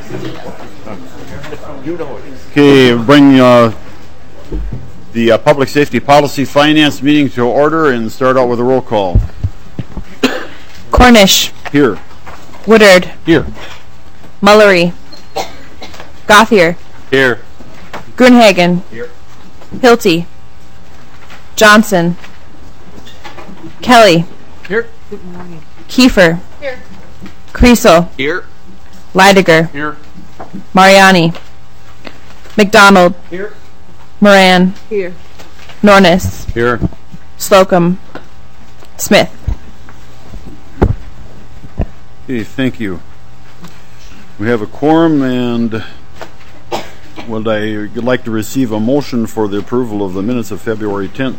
Okay, bring the Public Safety Policy Finance meeting to order and start out with a roll call. Cornish. Here. Woodard. Here. Mullery. Gothier. Here. Grunhagen. Here. Hilty. Johnson. Kelly. Here. Kiefer. Here. Kriesel. Here. Leidiger. Here. Mariani. McDonald. Here. Moran. Here. Here. Nornis. Slocum. Smith. Okay, thank you. We have a quorum, and would I like to receive a motion for the approval of the minutes of February 10th?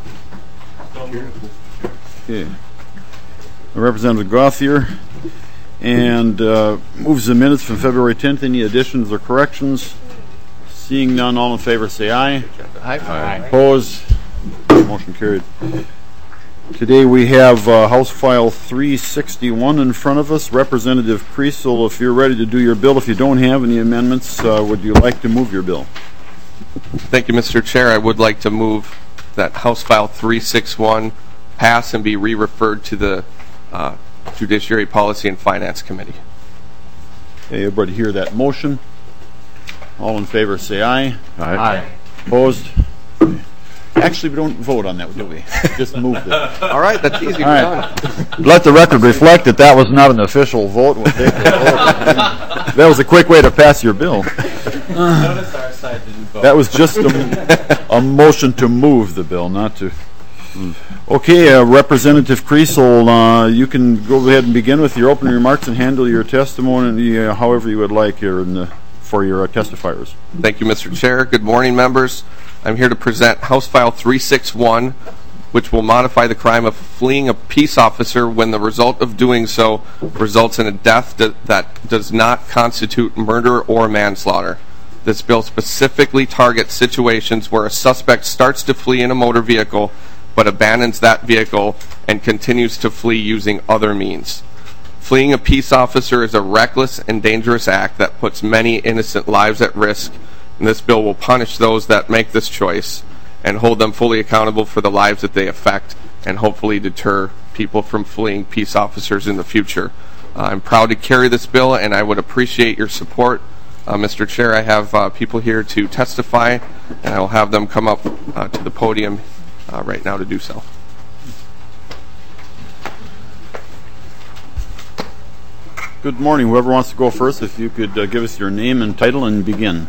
Okay. Representative Gothier and moves the minutes from February 10th. Any additions or corrections? Seeing none, all in favor say aye. Aye. Opposed? Motion carried. Today we have House File 361 in front of us. Representative Kriesel, if you're ready to do your bill. If you don't have any amendments, would you like to move your bill? Thank you, Mr. Chair. I would like to move that House File 361 pass and be re-referred to the Judiciary Policy and Finance Committee. Okay, everybody hear that motion? All in favor say aye. Aye. Opposed? Actually, we don't vote on that, do we? Just moved it. All right, that's easy. All right. Let the record reflect that that was not an official vote. That was a quick way to pass your bill. Notice our side didn't vote. That was just a motion to move the bill, not to... Okay, Representative Kriesel, you can go ahead and begin with your opening remarks and handle your testimony however you would like here for your testifiers. Thank you, Mr. Chair. Good morning, members. I'm here to present House File 361, which will modify the crime of fleeing a peace officer when the result of doing so results in a death that does not constitute murder or manslaughter. This bill specifically targets situations where a suspect starts to flee in a motor vehicle but abandons that vehicle and continues to flee using other means. Fleeing a peace officer is a reckless and dangerous act that puts many innocent lives at risk, and this bill will punish those that make this choice and hold them fully accountable for the lives that they affect and hopefully deter people from fleeing peace officers in the future. I'm proud to carry this bill, and I would appreciate your support. Mr. Chair, I have people here to testify, and I will have them come up to the podium right now to do so. Good morning. Whoever wants to go first, if you could give us your name and title and begin.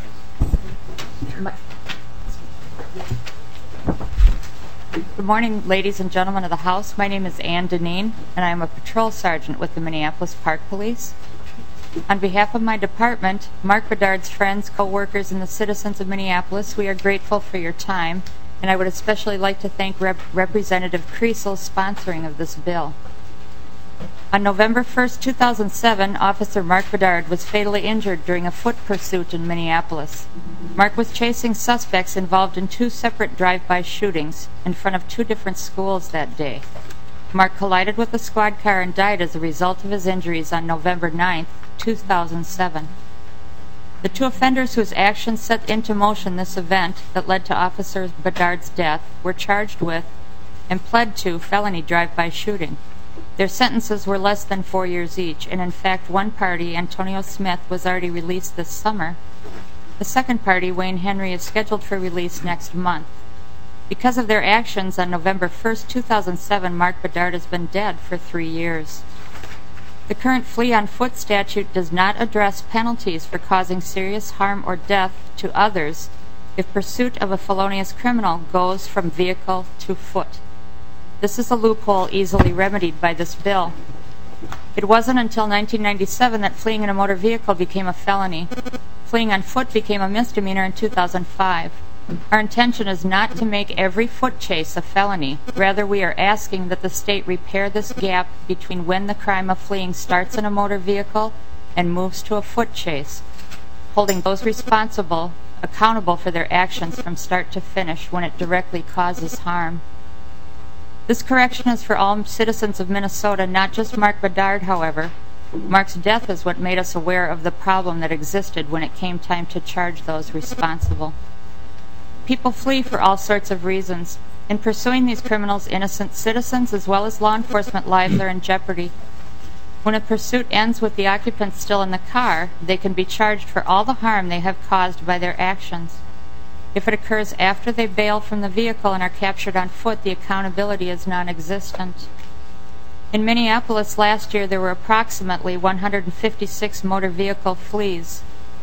Good morning, ladies and gentlemen of the House. My name is Ann Deneen, and I am a patrol sergeant with the Minneapolis Park Police. On behalf of my department, Mark Bedard's friends, co-workers, and the citizens of Minneapolis, we are grateful for your time, and I would especially like to thank Representative Kriesel's sponsoring of this bill. On November 1st, 2007, Officer Mark Bedard was fatally injured during a foot pursuit in Minneapolis. Mark was chasing suspects involved in 2 separate drive-by shootings in front of 2 different schools that day. Mark collided with a squad car and died as a result of his injuries on November 9th, 2007. The 2 offenders whose actions set into motion this event that led to Officer Bedard's death were charged with and pled to felony drive-by shooting. Their sentences were less than 4 years each, and in fact one party, Antonio Smith, was already released this summer. The second party, Wayne Henry, is scheduled for release next month. Because of their actions on November 1st, 2007, Mark Bedard has been dead for 3 years. The current flee on foot statute does not address penalties for causing serious harm or death to others if pursuit of a felonious criminal goes from vehicle to foot. This is a loophole easily remedied by this bill. It wasn't until 1997 that fleeing in a motor vehicle became a felony. Fleeing on foot became a misdemeanor in 2005. Our intention is not to make every foot chase a felony. Rather, we are asking that the state repair this gap between when the crime of fleeing starts in a motor vehicle and moves to a foot chase, holding those responsible accountable for their actions from start to finish when it directly causes harm. This correction is for all citizens of Minnesota, not just Mark Bedard, however. Mark's death is what made us aware of the problem that existed when it came time to charge those responsible. People flee for all sorts of reasons. In pursuing these criminals, innocent citizens as well as law enforcement lives are in jeopardy. When a pursuit ends with the occupants still in the car, they can be charged for all the harm they have caused by their actions. If it occurs after they bail from the vehicle and are captured on foot, the accountability is non-existent. In Minneapolis last year, there were approximately 156 motor vehicle flees.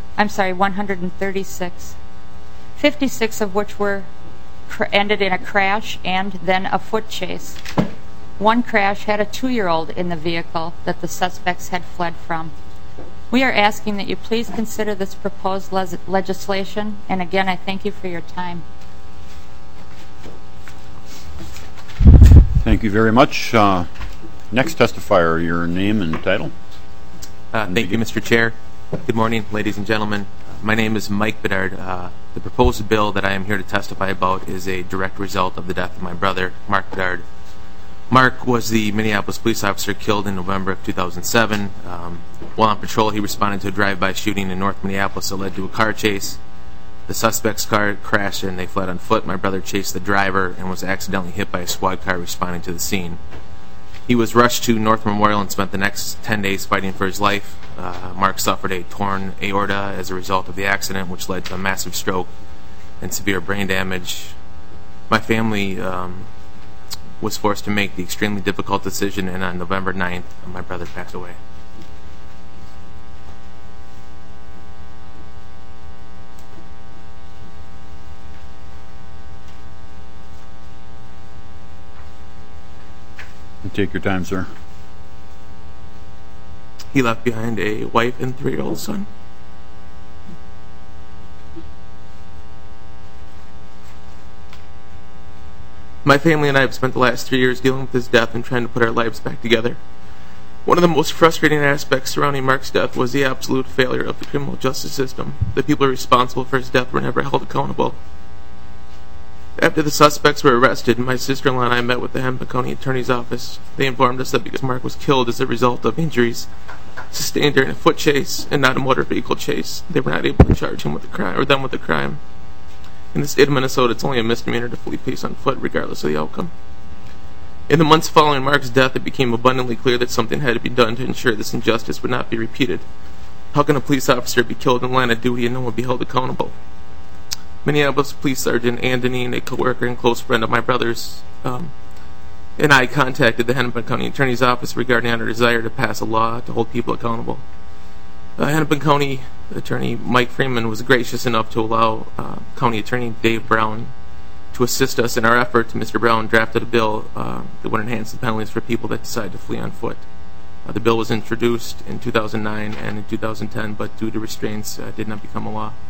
136. 56 of which were ended in a crash and then a foot chase. One crash had a 2-year-old in the vehicle that the suspects had fled from. We are asking that you please consider this proposed legislation, and again, I thank you for your time. Thank you very much. Next testifier, your name and title. Thank you, Mr. Chair. Good morning, ladies and gentlemen. My name is Mike Bedard. The proposed bill that I am here to testify about is a direct result of the death of my brother, Mark Bedard. Mark was the Minneapolis police officer killed in November of 2007. While on patrol, he responded to a drive-by shooting in North Minneapolis that led to a car chase. The suspect's car crashed and they fled on foot. My brother chased the driver and was accidentally hit by a squad car responding to the scene. He was rushed to North Memorial and spent the next 10 days fighting for his life. Mark suffered a torn aorta as a result of the accident, which led to a massive stroke and severe brain damage. My family was forced to make the extremely difficult decision, and on November 9th, my brother passed away. Take your time, sir. He left behind a wife and 3-year-old son. My family and I have spent the last 3 years dealing with his death and trying to put our lives back together. One of the most frustrating aspects surrounding Mark's death was the absolute failure of the criminal justice system. The people responsible for his death were never held accountable. After the suspects were arrested, my sister-in-law and I met with the Hennepin County Attorney's Office. They informed us that because Mark was killed as a result of injuries sustained during a foot chase and not a motor vehicle chase, they were not able to charge him with the crime or them with the crime. In the state of Minnesota, it's only a misdemeanor to flee police on foot, regardless of the outcome. In the months following Mark's death, it became abundantly clear that something had to be done to ensure this injustice would not be repeated. How can a police officer be killed in the line of duty and no one be held accountable? Minneapolis Police Sergeant Ann Deneen, a co-worker and close friend of my brother's, and I contacted the Hennepin County Attorney's Office regarding our desire to pass a law to hold people accountable. Hennepin County Attorney Mike Freeman was gracious enough to allow County Attorney Dave Brown to assist us in our effort. Mr. Brown drafted a bill that would enhance the penalties for people that decide to flee on foot. The bill was introduced in 2009 and in 2010, but due to restraints, did not become a law.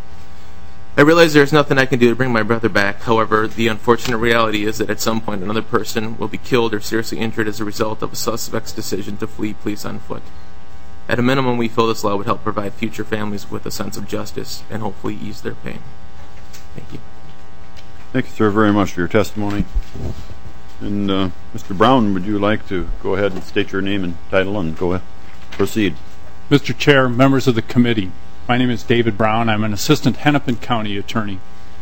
I realize there's nothing I can do to bring my brother back. However, the unfortunate reality is that at some point another person will be killed or seriously injured as a result of a suspect's decision to flee police on foot. At a minimum, we feel this law would help provide future families with a sense of justice and hopefully ease their pain. Thank you. Thank you, sir, very much for your testimony. And Mr. Brown, would you like to go ahead and state your name and title and go ahead, proceed? Mr. Chair, members of the committee, my name is David Brown. I'm an assistant Hennepin County attorney.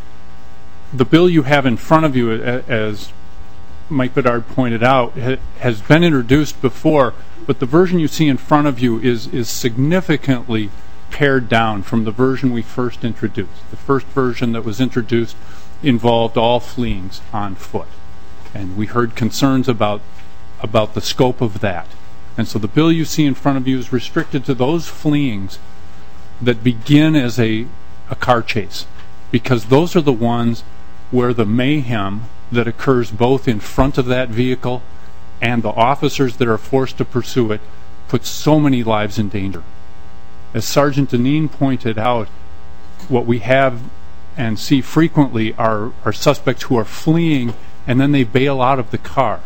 The bill you have in front of you, as Mike Bedard pointed out, has been introduced before, but the version you see in front of you is significantly pared down from the version we first introduced. The first version that was introduced involved all fleeings on foot, and we heard concerns about the scope of that. And so the bill you see in front of you is restricted to those fleeings that begin as a car chase, because those are the ones where the mayhem that occurs both in front of that vehicle and the officers that are forced to pursue it puts so many lives in danger. As Sergeant Deneen pointed out, what we have and see frequently are suspects who are fleeing and then they bail out of the car.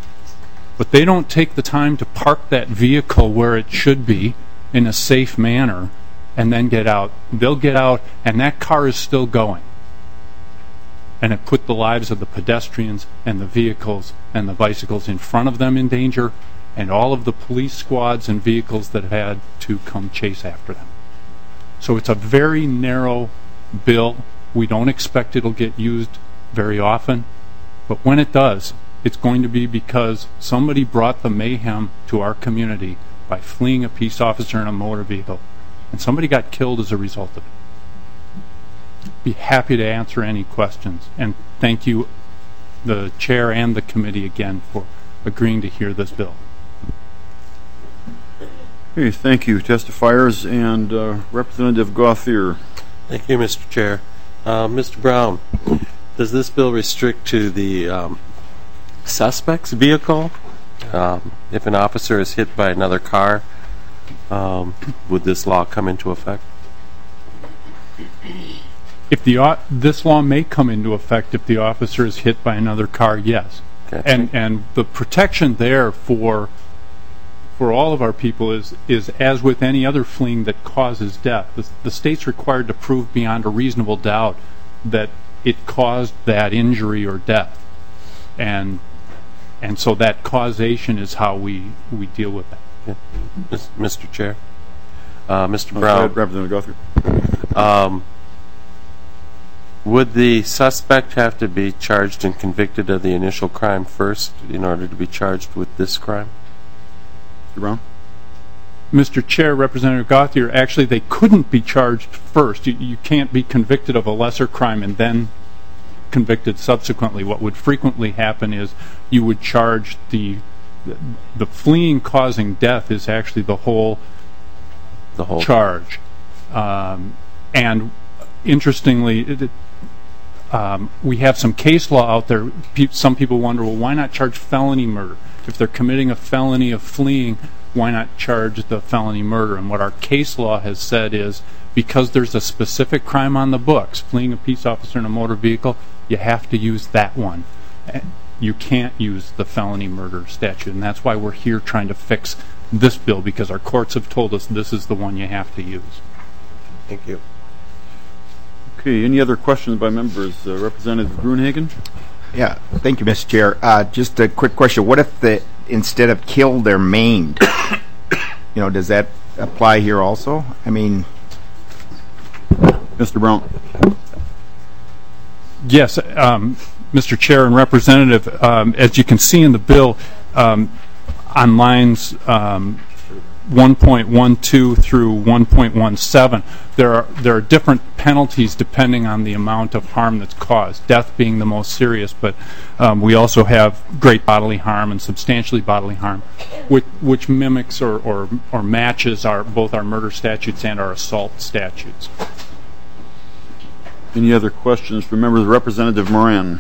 But they don't take the time to park that vehicle where it should be in a safe manner and then get out. They'll get out and that car is still going. And it put the lives of the pedestrians and the vehicles and the bicycles in front of them in danger, and all of the police squads and vehicles that had to come chase after them. So it's a very narrow bill. We don't expect it'll get used very often, but when it does, it's going to be because somebody brought the mayhem to our community by fleeing a peace officer in a motor vehicle, and somebody got killed as a result of it. Be happy to answer any questions, and thank you, the chair and the committee, again for agreeing to hear this bill. Okay, thank you, testifiers, and Representative Gauthier. Thank you, Mr. Chair. Mr. Brown, does this bill restrict to the suspect's vehicle? If an officer is hit by another car, would this law come into effect? If this law may come into effect if the officer is hit by another car, yes. Okay. And the protection there for all of our people is as with any other fleeing that causes death. The state's required to prove beyond a reasonable doubt that it caused that injury or death, and so that causation is how we deal with that. Okay. Mr. Chair, Mr. Brown, Representative Gauthier. Would the suspect have to be charged and convicted of the initial crime first in order to be charged with this crime? Mr. Brown? Mr. Chair, Representative Gauthier, actually they couldn't be charged first. You can't be convicted of a lesser crime and then convicted subsequently. What would frequently happen is you would charge the fleeing causing death is actually the whole charge. And interestingly, we have some case law out there. Some people wonder, well, why not charge felony murder? If they're committing a felony of fleeing, why not charge the felony murder? And what our case law has said is, because there's a specific crime on the books, fleeing a peace officer in a motor vehicle, you have to use that one. You can't use the felony murder statute, and that's why we're here trying to fix this bill, because our courts have told us this is the one you have to use. Thank you. Okay, any other questions by members? Representative Gruenhagen? Yeah, thank you, Mr. Chair. Just a quick question. What if instead of killed, they're maimed? Does that apply here also? I mean... Mr. Brown? Yes, Mr. Chair and Representative, as you can see in the bill, on lines 1.12 through 1.17, there are different penalties depending on the amount of harm that's caused, death being the most serious, but we also have great bodily harm and substantially bodily harm, which mimics or matches both our murder statutes and our assault statutes. Any other questions from members? Representative Moran?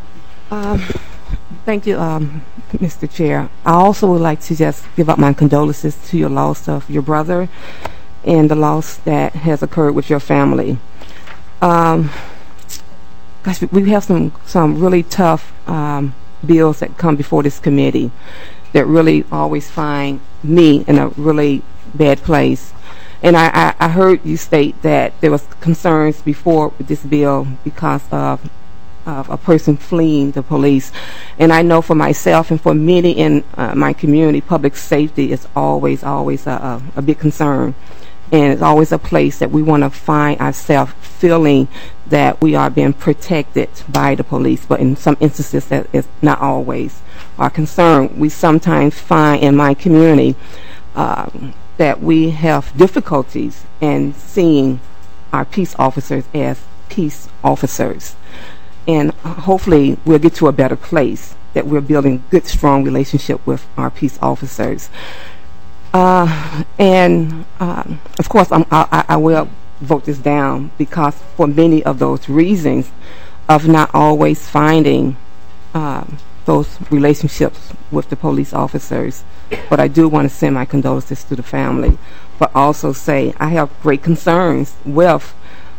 Thank you, Mr. Chair. I also would like to just give up my condolences to your loss of your brother and the loss that has occurred with your family. Gosh, we have some really tough bills that come before this committee that really always find me in a really bad place. And I heard you state that there was concerns before with this bill because of a person fleeing the police. And I know for myself and for many in my community, public safety is always a big concern. And it's always a place that we want to find ourselves feeling that we are being protected by the police. But in some instances, that is not always our concern. We sometimes find in my community that we have difficulties in seeing our peace officers as peace officers. And hopefully we'll get to a better place, that we're building good, strong relationship with our peace officers. Of course, I will vote this down because for many of those reasons of not always finding those relationships with the police officers. But I do want to send my condolences to the family, but also say I have great concerns with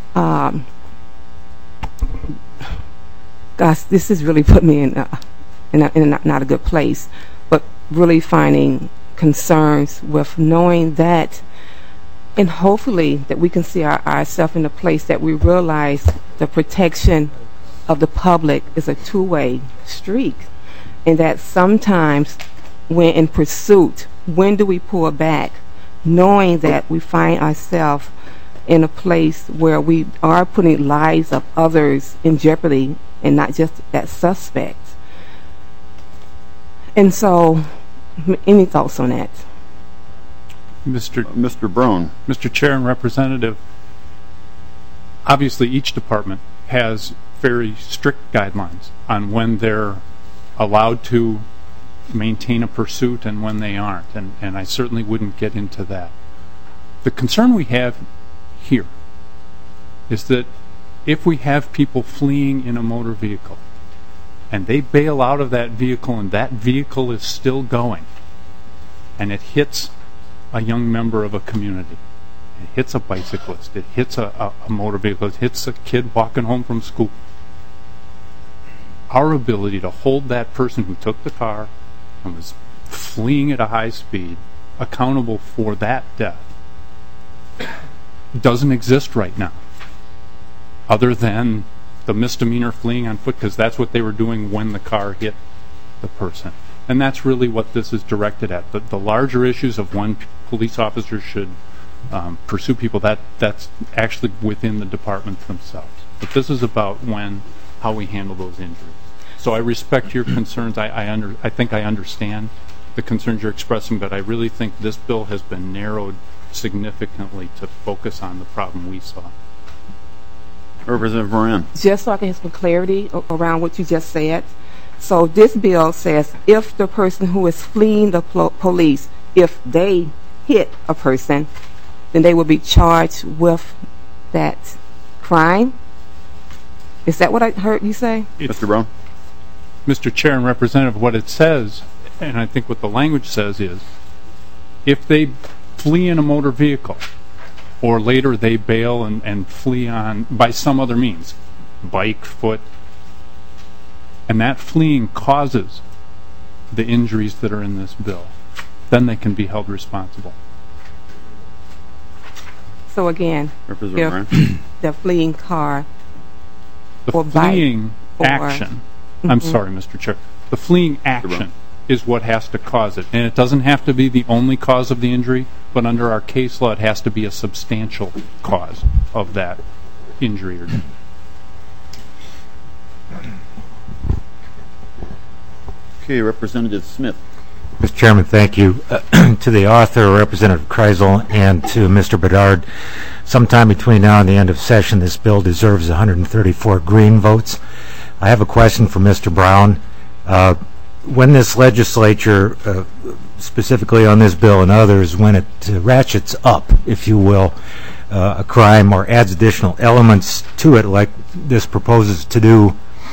gosh, this has really put me in not a good place, but really finding concerns with knowing that, and hopefully that we can see ourselves in a place that we realize the protection of the public is a two-way street, and that sometimes when in pursuit, when do we pull back, knowing that we find ourselves in a place where we are putting lives of others in jeopardy and not just that suspect? And so, any thoughts on that? Mr. Brown. Mr. Chair and Representative, obviously each department has very strict guidelines on when they're allowed to maintain a pursuit and when they aren't, and I certainly wouldn't get into that. The concern we have here is that if we have people fleeing in a motor vehicle and they bail out of that vehicle and that vehicle is still going and it hits a young member of a community, it hits a bicyclist, it hits a motor vehicle, it hits a kid walking home from school, our ability to hold that person who took the car and was fleeing at a high speed accountable for that death doesn't exist right now, other than the misdemeanor fleeing on foot, because that's what they were doing when the car hit the person. And that's really what this is directed at. The larger issues of when police officers should pursue people, that's actually within the departments themselves. But this is about how we handle those injuries. So I respect your concerns. I think I understand the concerns you're expressing, but I really think this bill has been narrowed significantly to focus on the problem we saw. Representative Moran. Just so I can have some clarity around what you just said. So this bill says if the person who is fleeing the police, if they hit a person, then they will be charged with that crime? Is that what I heard you say? Mr. Brown. Mr. Chair and Representative, what it says, and I think what the language says is, if they flee in a motor vehicle, or later they bail and flee on by some other means, bike, foot, and that fleeing causes the injuries that are in this bill, then they can be held responsible. So again, if the fleeing car or fleeing bike action, I'm sorry, Mr. Chair, the fleeing action is what has to cause it. And it doesn't have to be the only cause of the injury, but under our case law, it has to be a substantial cause of that injury or death. Okay, Representative Smith. Mr. Chairman, thank you. To the author, Representative Kreisel, and to Mr. Bedard, sometime between now and the end of session, this bill deserves 134 green votes. I have a question for Mr. Brown. When this legislature, specifically on this bill and others, when it ratchets up, if you will, a crime or adds additional elements to it like this proposes to do,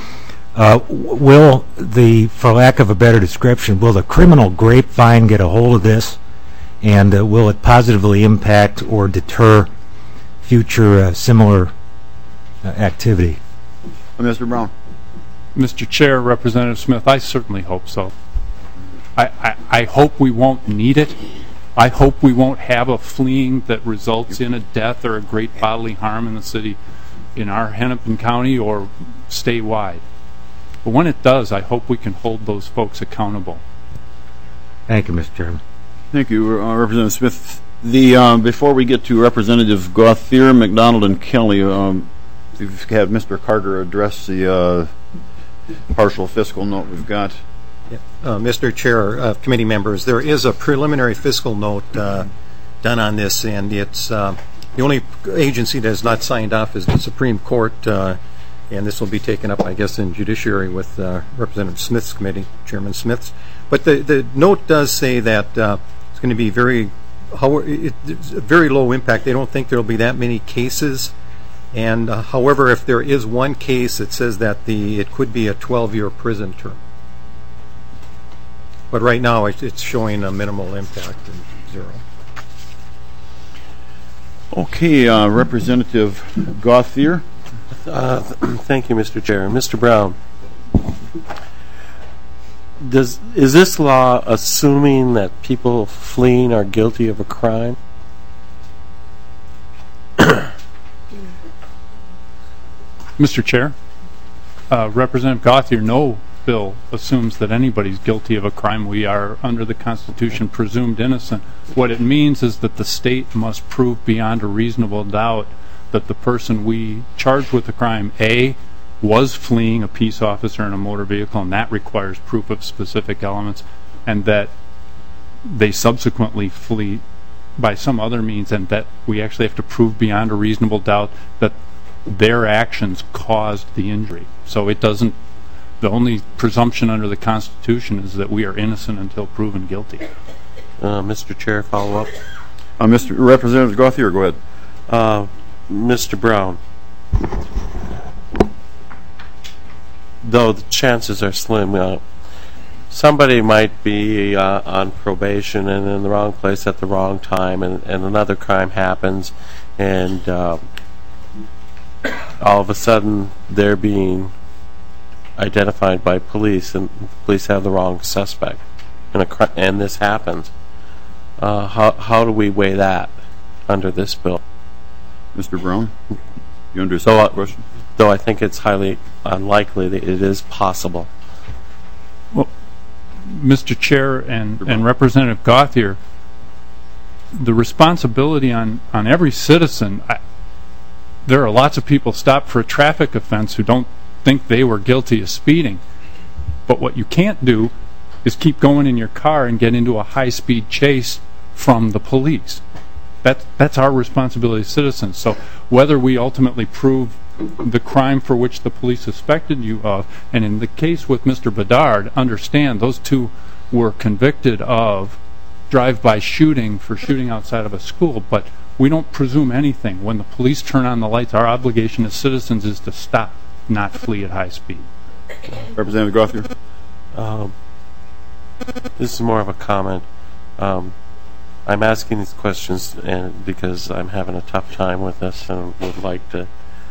will the, for lack of a better description, will the criminal grapevine get a hold of this, and will it positively impact or deter future similar activity? Mr. Brown. Mr. Chair, Representative Smith, I certainly hope so. I hope we won't need it. I hope we won't have a fleeing that results in a death or a great bodily harm in the city, in our Hennepin County or statewide. But when it does, I hope we can hold those folks accountable. Thank you, Mr. Chairman. Thank you, Representative Smith. Before we get to Representative Gauthier, McDonald, and Kelly, we've had Mr. Carter address the partial fiscal note we've got. Mr. Chair, committee members, there is a preliminary fiscal note done on this, and it's the only agency that has not signed off is the Supreme Court, and this will be taken up, I guess, in Judiciary with Representative Smith's committee, Chairman Smith's. But the note does say that it's going to be very low impact. They don't think there will be that many cases. And however, if there is one case, it says that it could be a 12-year prison term. But right now, it's showing a minimal impact, zero. Okay, Representative Gauthier. Thank you, Mr. Chair. Mr. Brown, is this law assuming that people fleeing are guilty of a crime? Mr. Chair, Representative Gauthier, no, bill assumes that anybody's guilty of a crime. We are, under the Constitution, presumed innocent. What it means is that the state must prove beyond a reasonable doubt that the person we charged with the crime, A, was fleeing a peace officer in a motor vehicle, and that requires proof of specific elements, and that they subsequently flee by some other means, and that we actually have to prove beyond a reasonable doubt that their actions caused the injury. So it doesn't, the only presumption under the Constitution is that we are innocent until proven guilty. Mr. Chair, follow up. Mr. Representative Gauthier, go ahead. Mr. Brown, though the chances are slim, somebody might be on probation and in the wrong place at the wrong time, and another crime happens, and all of a sudden they're being identified by police, and the police have the wrong suspect, and this happens. How do we weigh that under this bill? Mr. Brown, you understand the question? Though I think it's highly unlikely that it is possible. Well, Mr. Chair and Representative Gauthier, the responsibility on every citizen, there are lots of people stopped for a traffic offense who don't think they were guilty of speeding. But what you can't do is keep going in your car and get into a high-speed chase from the police. That's our responsibility as citizens. So whether we ultimately prove the crime for which the police suspected you of, and in the case with Mr. Bedard, understand those two were convicted of drive-by shooting for shooting outside of a school, but we don't presume anything. When the police turn on the lights, our obligation as citizens is to stop, not flee at high speed. Representative Gauthier? This is more of a comment. I'm asking these questions because I'm having a tough time with this and would like to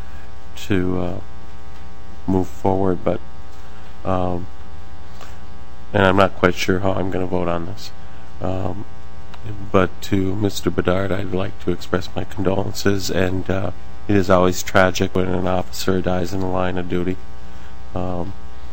move forward, but and I'm not quite sure how I'm going to vote on this. But to Mr. Bedard, I'd like to express my condolences, and it is always tragic when an officer dies in the line of duty. So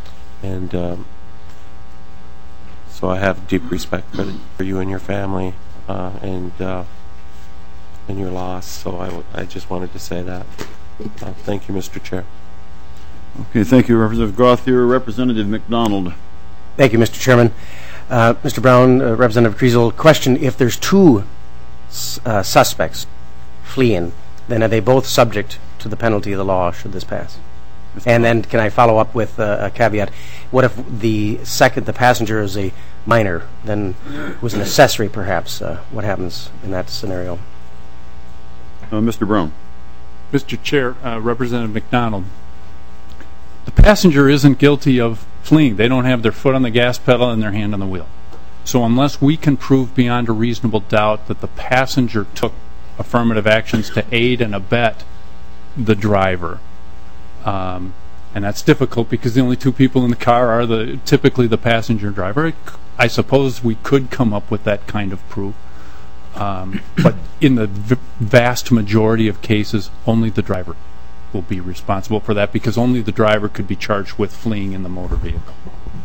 I have deep respect for you and your family and your loss. So I just wanted to say that. Thank you, Mr. Chair. Okay, thank you, Representative Gauthier. Representative McDonald. Thank you, Mr. Chairman. Mr. Brown, Representative Kriesel, question: if there's two suspects fleeing, then are they both subject to the penalty of the law should this pass? And then can I follow up with a caveat? What if the passenger is a minor, then who's an accessory perhaps? What happens in that scenario? Mr. Brown. Mr. Chair, Representative McDonald, the passenger isn't guilty of fleeing. They don't have their foot on the gas pedal and their hand on the wheel. So unless we can prove beyond a reasonable doubt that the passenger took affirmative actions to aid and abet the driver, and that's difficult because the only two people in the car are typically the passenger and driver. I suppose we could come up with that kind of proof. But in the vast majority of cases, only the driver will be responsible for that because only the driver could be charged with fleeing in the motor vehicle.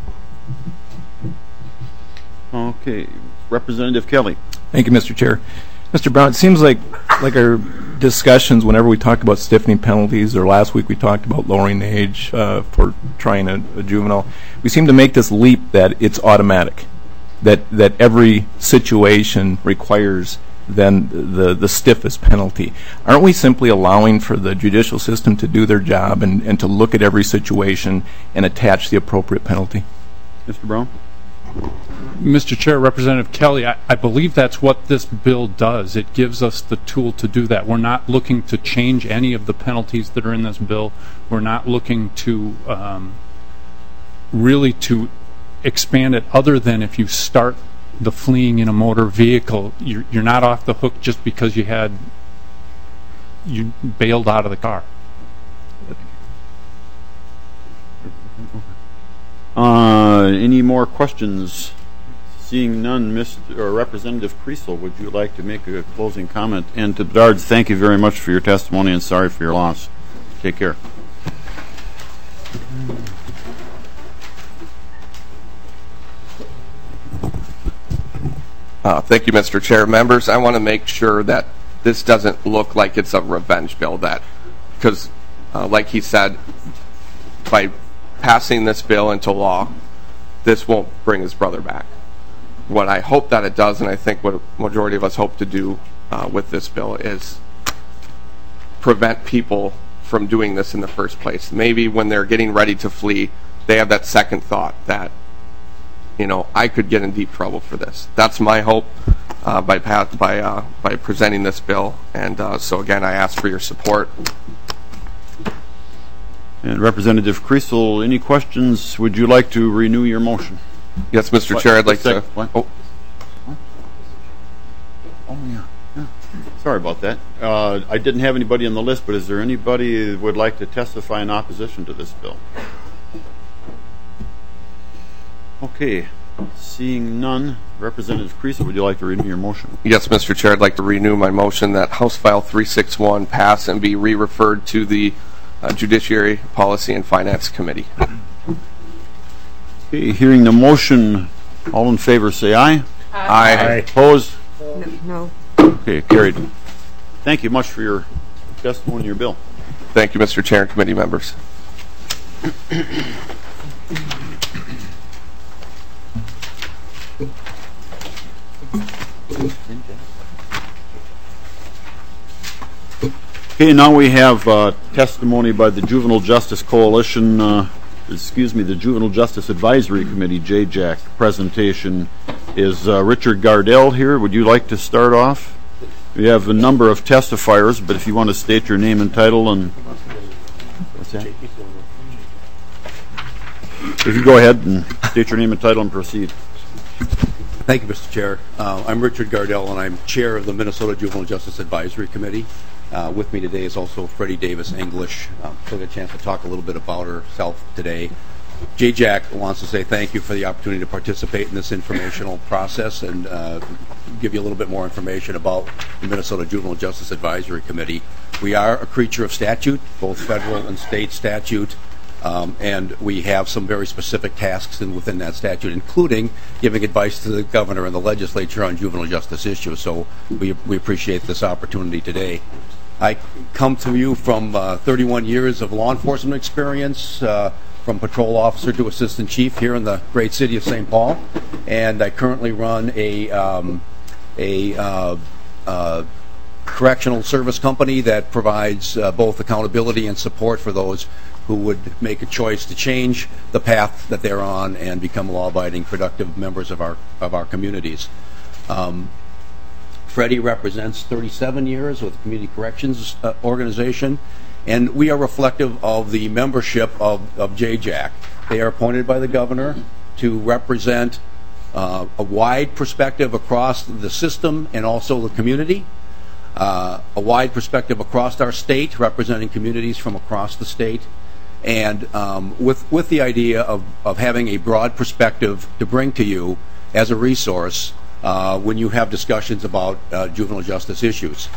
Okay. Representative Kelly. Thank you, Mr. Chair. Mr. Brown, it seems like our discussions whenever we talk about stiffening penalties, or last week we talked about lowering the age for trying a juvenile, we seem to make this leap that it's automatic, that every situation requires then the stiffest penalty. Aren't we simply allowing for the judicial system to do their job and to look at every situation and attach the appropriate penalty? Mr. Brown? Mr. Chair, Representative Kelly, I believe that's what this bill does. It gives us the tool to do that. We're not looking to change any of the penalties that are in this bill. We're not looking to really to expand it other than if you start the fleeing in a motor vehicle, you're not off the hook just because you bailed out of the car. Any more questions? Seeing none, Representative Kriesel, would you like to make a closing comment? And to Bedard, thank you very much for your testimony and sorry for your loss. Take care. Thank you, Mr. Chair. Members, I want to make sure that this doesn't look like it's a revenge bill, because like he said, by passing this bill into law, this won't bring his brother back. What I hope that it does, and I think what a majority of us hope to do with this bill, is prevent people from doing this in the first place. Maybe when they're getting ready to flee, they have that second thought that, I could get in deep trouble for this. That's my hope by presenting this bill, and so again, I ask for your support. And Representative Kriesel, any questions? Would you like to renew your motion? Yes, Mr. Chair, I'd like to. Oh, yeah. Sorry about that. I didn't have anybody on the list, but is there anybody who would like to testify in opposition to this bill? Okay. Seeing none, Representative Kriesel, would you like to renew your motion? Yes, Mr. Chair, I'd like to renew my motion that House File 361 pass and be re-referred to the Judiciary, Policy, and Finance Committee. Okay, hearing the motion, all in favor say aye. Aye. Opposed? No. Okay, carried. Thank you much for your testimony and your bill. Thank you, Mr. Chair and committee members. Okay, now we have testimony by the Juvenile Justice Coalition, the Juvenile Justice Advisory Committee, JJAC. Presentation is Richard Gardell here. Would you like to start off? We have a number of testifiers, but if you want to state your name and title and... What's that? If you go ahead and state your name and title and proceed. Thank you, Mr. Chair. I'm Richard Gardell, and I'm chair of the Minnesota Juvenile Justice Advisory Committee. With me today is also Freddie Davis English. She'll get a chance to talk a little bit about herself today. JJAC wants to say thank you for the opportunity to participate in this informational process and give you a little bit more information about the Minnesota Juvenile Justice Advisory Committee. We are a creature of statute, both federal and state statute. And we have some very specific tasks within that statute, including giving advice to the governor and the legislature on juvenile justice issues. So we appreciate this opportunity today. I come to you from 31 years of law enforcement experience, from patrol officer to assistant chief here in the great city of St. Paul, and I currently run a correctional service company that provides both accountability and support for those who would make a choice to change the path that they're on and become law-abiding, productive members of our communities. Freddie represents 37 years with the Community Corrections Organization, and we are reflective of the membership of JJAC. They are appointed by the governor to represent a wide perspective across the system and also the community, a wide perspective across our state, representing communities from across the state, and with the idea of having a broad perspective to bring to you as a resource when you have discussions about juvenile justice issues.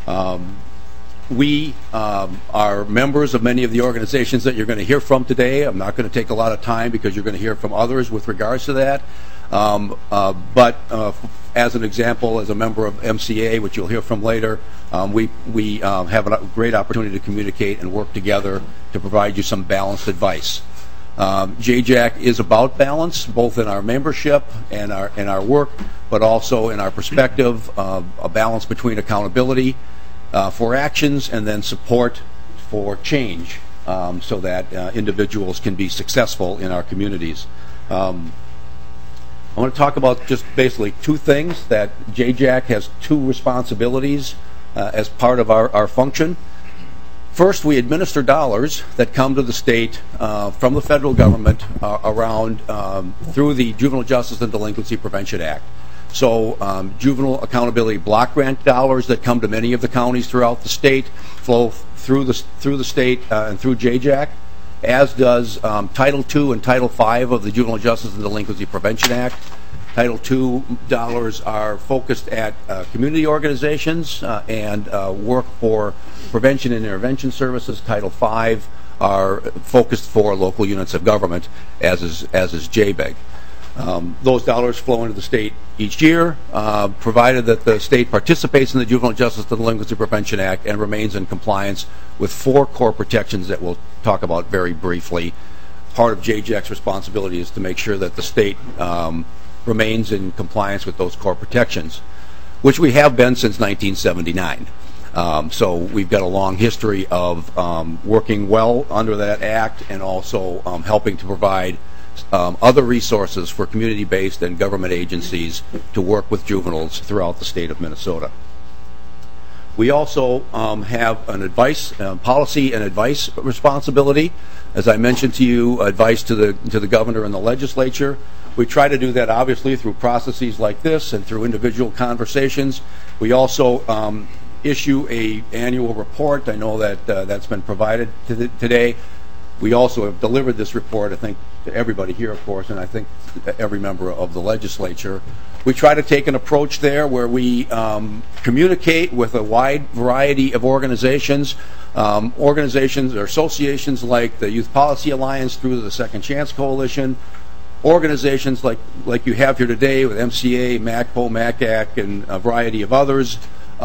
We are members of many of the organizations that you're going to hear from today. I'm not going to take a lot of time because you're going to hear from others with regards to that. But as an example, as a member of MCA, which you'll hear from later, we have a great opportunity to communicate and work together to provide you some balanced advice. JJAC is about balance, both in our membership and our work, but also in our perspective, a balance between accountability for actions and then support for change, so that individuals can be successful in our communities. I want to talk about just basically two things, that JJAC has two responsibilities as part of our function. First, we administer dollars that come to the state from the federal government through the Juvenile Justice and Delinquency Prevention Act. So juvenile accountability block grant dollars that come to many of the counties throughout the state flow through the state and through JJAC, as does Title II and Title V of the Juvenile Justice and Delinquency Prevention Act. Title II dollars are focused at community organizations and work for prevention and intervention services. Title V are focused for local units of government, as is JBEG. Those dollars flow into the state each year, provided that the state participates in the Juvenile Justice Delinquency Prevention Act and remains in compliance with 4 core protections that we'll talk about very briefly. Part of JJAC's responsibility is to make sure that the state remains in compliance with those core protections, which we have been since 1979. So we've got a long history of working well under that act and also helping to provide other resources for community-based and government agencies to work with juveniles throughout the state of Minnesota. We also have an advice, policy and advice responsibility. As I mentioned to you, advice to the governor and the legislature. We try to do that obviously through processes like this and through individual conversations. We also issue an annual report. I know that that's been provided today. We also have delivered this report, I think, to everybody here, of course, and I think every member of the legislature. We try to take an approach there where we communicate with a wide variety of organizations, organizations or associations like the Youth Policy Alliance through the Second Chance Coalition, organizations like you have here today with MCA, MACPO, MACAC, and a variety of others,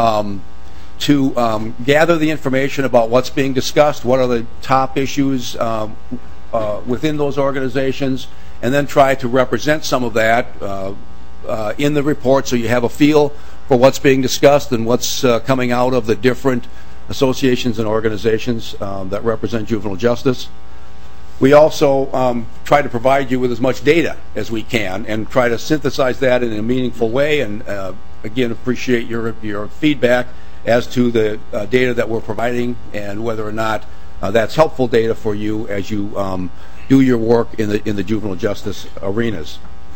to gather the information about what's being discussed, what are the top issues within those organizations, and then try to represent some of that in the report so you have a feel for what's being discussed and what's coming out of the different associations and organizations that represent juvenile justice. We also try to provide you with as much data as we can and try to synthesize that in a meaningful way, and again appreciate your feedback as to the data that we're providing and whether or not that's helpful data for you as you do your work in the juvenile justice arenas.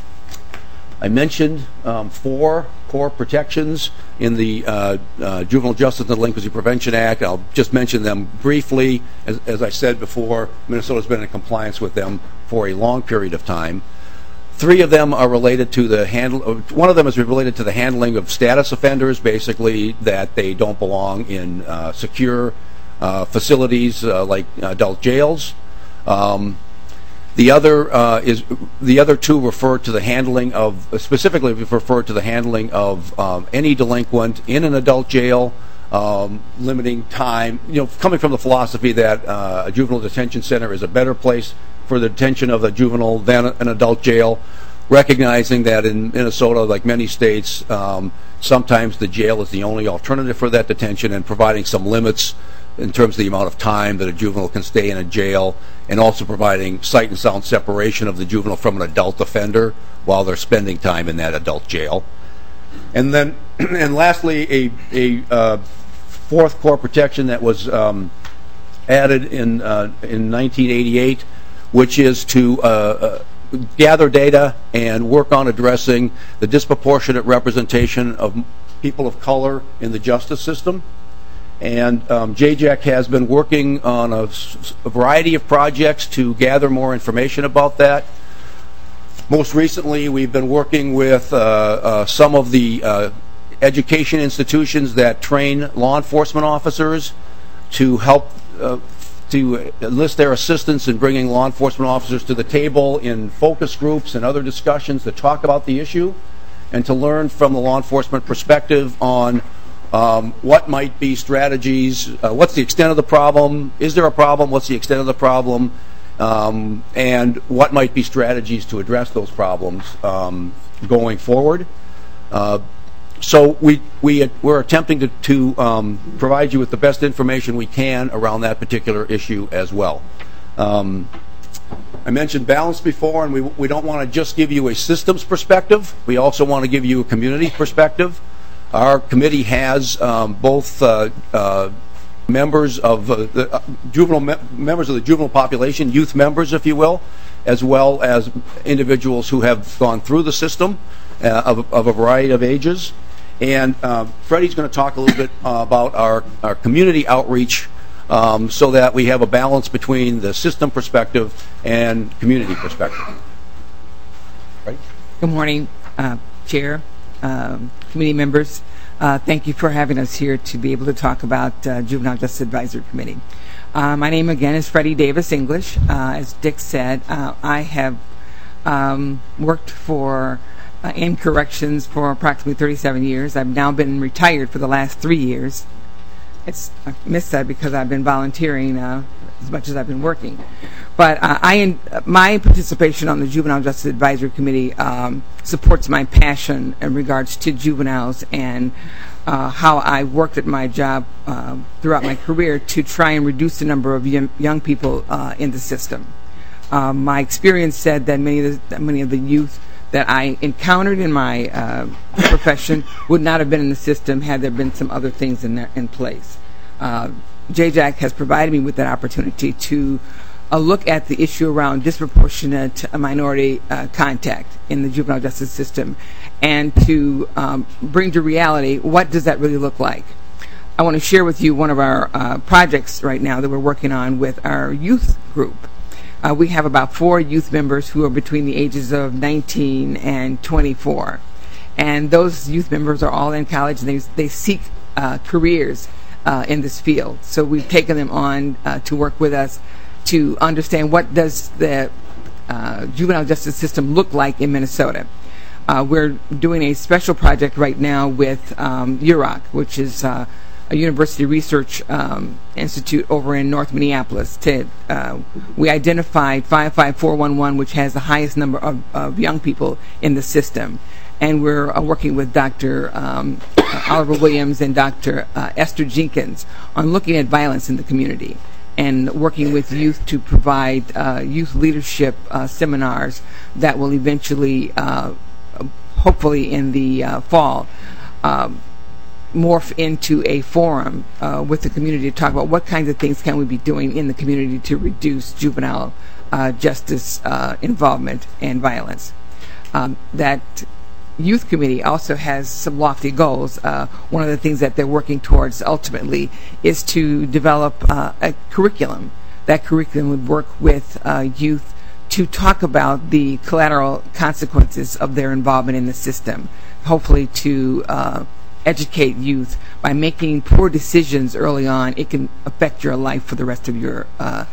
I mentioned 4 core protections in the Juvenile Justice and Delinquency Prevention Act. I'll just mention them briefly. As I said before, Minnesota's been in compliance with them for a long period of time. 3 of them are related to one of them is related to the handling of status offenders, basically that they don't belong in secure facilities like adult jails. The other 2 refer to the handling of, specifically refer to the handling of any delinquent in an adult jail, limiting time, coming from the philosophy that a juvenile detention center is a better place for the detention of a juvenile than an adult jail, recognizing that in Minnesota, like many states, sometimes the jail is the only alternative for that detention, and providing some limits in terms of the amount of time that a juvenile can stay in a jail, and also providing sight and sound separation of the juvenile from an adult offender while they're spending time in that adult jail. And then, and lastly, a 4th core protection that was added in 1988, which is to gather data and work on addressing the disproportionate representation of people of color in the justice system. And JJAC has been working on a variety of projects to gather more information about that. Most recently, we've been working with some of the education institutions that train law enforcement officers to help to enlist their assistance in bringing law enforcement officers to the table in focus groups and other discussions to talk about the issue, and to learn from the law enforcement perspective on what might be strategies, what's the extent of the problem, is there a problem, what's the extent of the problem, and what might be strategies to address those problems going forward. So we're attempting to provide you with the best information we can around that particular issue as well. I mentioned balance before, and we don't want to just give you a systems perspective. We also want to give you a community perspective. Our committee has both members of the juvenile population, youth members, if you will, as well as individuals who have gone through the system of a variety of ages. And Freddie's going to talk a little bit about our community outreach so that we have a balance between the system perspective and community perspective. Freddie? Good morning, Chair, committee members. Thank you for having us here to be able to talk about Juvenile Justice Advisory Committee. My name again is Freddie Davis English. As Dick said, I have worked for in corrections for approximately 37 years. I've now been retired for the last 3 years. I missed that because I've been volunteering as much as I've been working. But my participation on the Juvenile Justice Advisory Committee supports my passion in regards to juveniles and how I worked at my job throughout my career to try and reduce the number of young people in the system. My experience said that many of the youth that I encountered in my profession would not have been in the system had there been some other things in place. JJAC has provided me with that opportunity to look at the issue around disproportionate minority contact in the juvenile justice system and to bring to reality what does that really look like. I want to share with you one of our projects right now that we're working on with our youth group. We have about 4 youth members who are between the ages of 19 and 24. And those youth members are all in college and they seek careers in this field. So we've taken them on to work with us to understand what does the juvenile justice system look like in Minnesota. We're doing a special project right now with UROC, which is a university research institute over in North Minneapolis. We identified 55411, which has the highest number of young people in the system. And we're working with Dr. Oliver Williams and Dr. Esther Jenkins on looking at violence in the community and working with youth to provide youth leadership seminars that will eventually, hopefully in the fall, morph into a forum with the community to talk about what kinds of things can we be doing in the community to reduce juvenile justice involvement and violence. That youth committee also has some lofty goals. One of the things that they're working towards ultimately is to develop a curriculum. That curriculum would work with youth to talk about the collateral consequences of their involvement in the system, hopefully to educate youth by making poor decisions early on. It can affect your life for the rest of your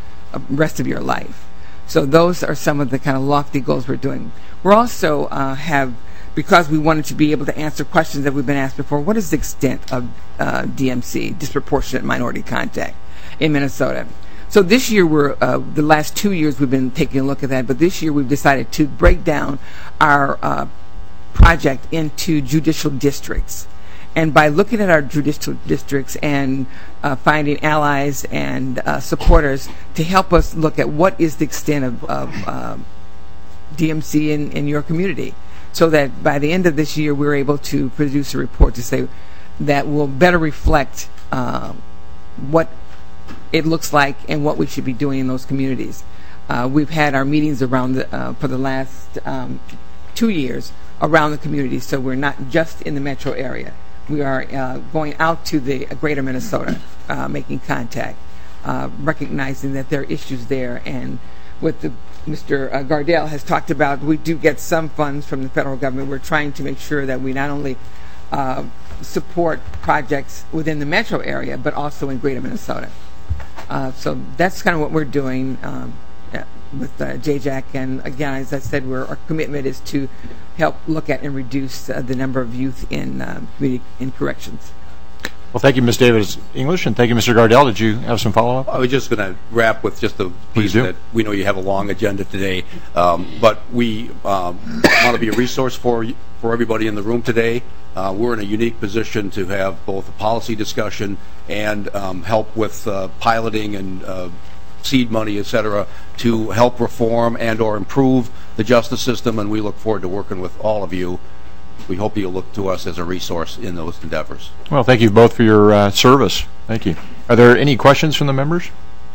life. So those are some of the kind of lofty goals we're doing. We're also because we wanted to be able to answer questions that we've been asked before, what is the extent of DMC, disproportionate minority contact, in Minnesota? So this year, the last 2 years we've been taking a look at that, but this year we've decided to break down our project into judicial districts. And by looking at our judicial districts and finding allies and supporters to help us look at what is the extent of DMC in your community, so that by the end of this year we're able to produce a report to say that will better reflect what it looks like and what we should be doing in those communities. We've had our meetings around for the last 2 years around the community, so we're not just in the metro area. We are going out to the greater Minnesota, making contact, recognizing that there are issues there. And with Mr. Gardell has talked about, we do get some funds from the federal government. We're trying to make sure that we not only support projects within the metro area, but also in greater Minnesota. So that's kind of what we're doing with JJAC. And again, as I said, our commitment is to help look at and reduce the number of youth in corrections. Well, thank you, Ms. Davis English, and thank you, Mr. Gardell. Did you have some follow-up? I was just going to wrap with just a piece that we know you have a long agenda today, but we want to be a resource for everybody in the room today. We're in a unique position to have both a policy discussion and help with piloting and seed money, et cetera, to help reform and or improve the justice system, and we look forward to working with all of you. We hope you'll look to us as a resource in those endeavors. Well, thank you both for your service. Thank you. Are there any questions from the members?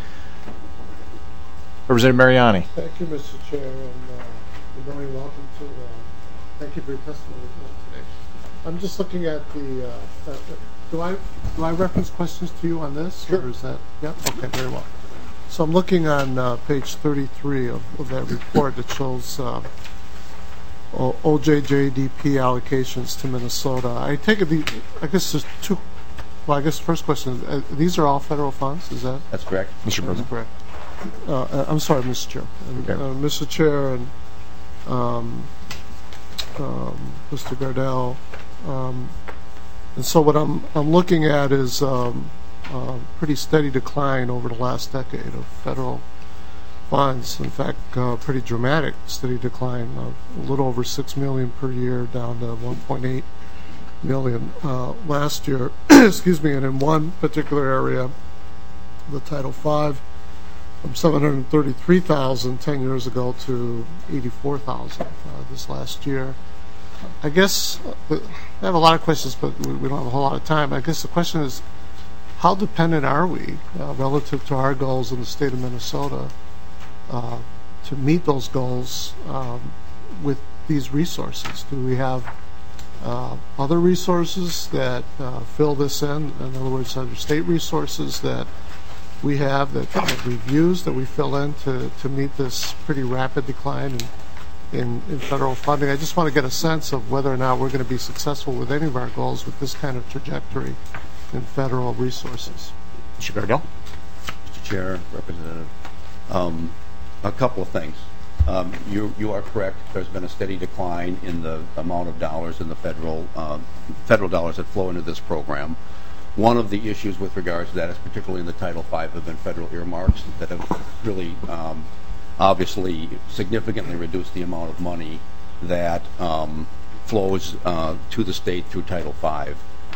Representative Mariani. Thank you, Mr. Chair, and good morning. Welcome to. Thank you for your testimony today. I'm just looking at the. Do I reference questions to you on this? Sure. Or is that? Yeah. Okay. Very well. So I'm looking on page 33 of that report that shows OJJDP allocations to Minnesota. I take it I guess there's two. Well, I guess the first question is, these are all federal funds, is that? That's correct. Mr. President. That's correct. I'm sorry, Mr. Chair. And, okay. Mr. Chair, and Mr. Gardell. And so what I'm looking at is a pretty steady decline over the last decade of federal funds. In fact, pretty dramatic steady decline, a little over $6 million per year down to $1.8 million last year. Excuse me. And in one particular area, the Title V, from 733,000 10 years ago to 84,000 this last year. I guess I have a lot of questions, but we don't have a whole lot of time. I guess the question is, how dependent are we relative to our goals in the state of Minnesota to meet those goals with these resources? Do we have other resources that fill this in? In other words, other state resources that we have that we've used that we fill in to meet this pretty rapid decline in federal funding? I just want to get a sense of whether or not we're going to be successful with any of our goals with this kind of trajectory in federal resources. Mr. Gardell? Mr. Chair, Representative, a couple of things. You are correct. There's been a steady decline in the amount of dollars in the federal dollars that flow into this program. One of the issues with regards to that is particularly in the Title V have been federal earmarks that have really obviously significantly reduced the amount of money that flows to the state through Title V.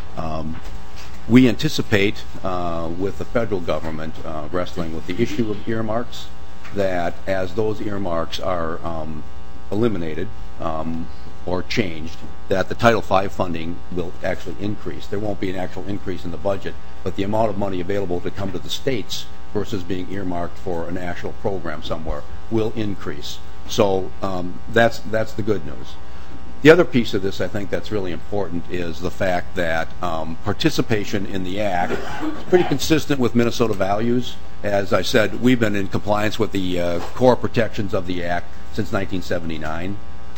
We anticipate with the federal government wrestling with the issue of earmarks that as those earmarks are eliminated or changed, that the Title V funding will actually increase. There won't be an actual increase in the budget, but the amount of money available to come to the states versus being earmarked for an actual program somewhere will increase. So that's the good news. The other piece of this I think that's really important is the fact that participation in the Act is pretty consistent with Minnesota values. As I said, we've been in compliance with the core protections of the Act since 1979.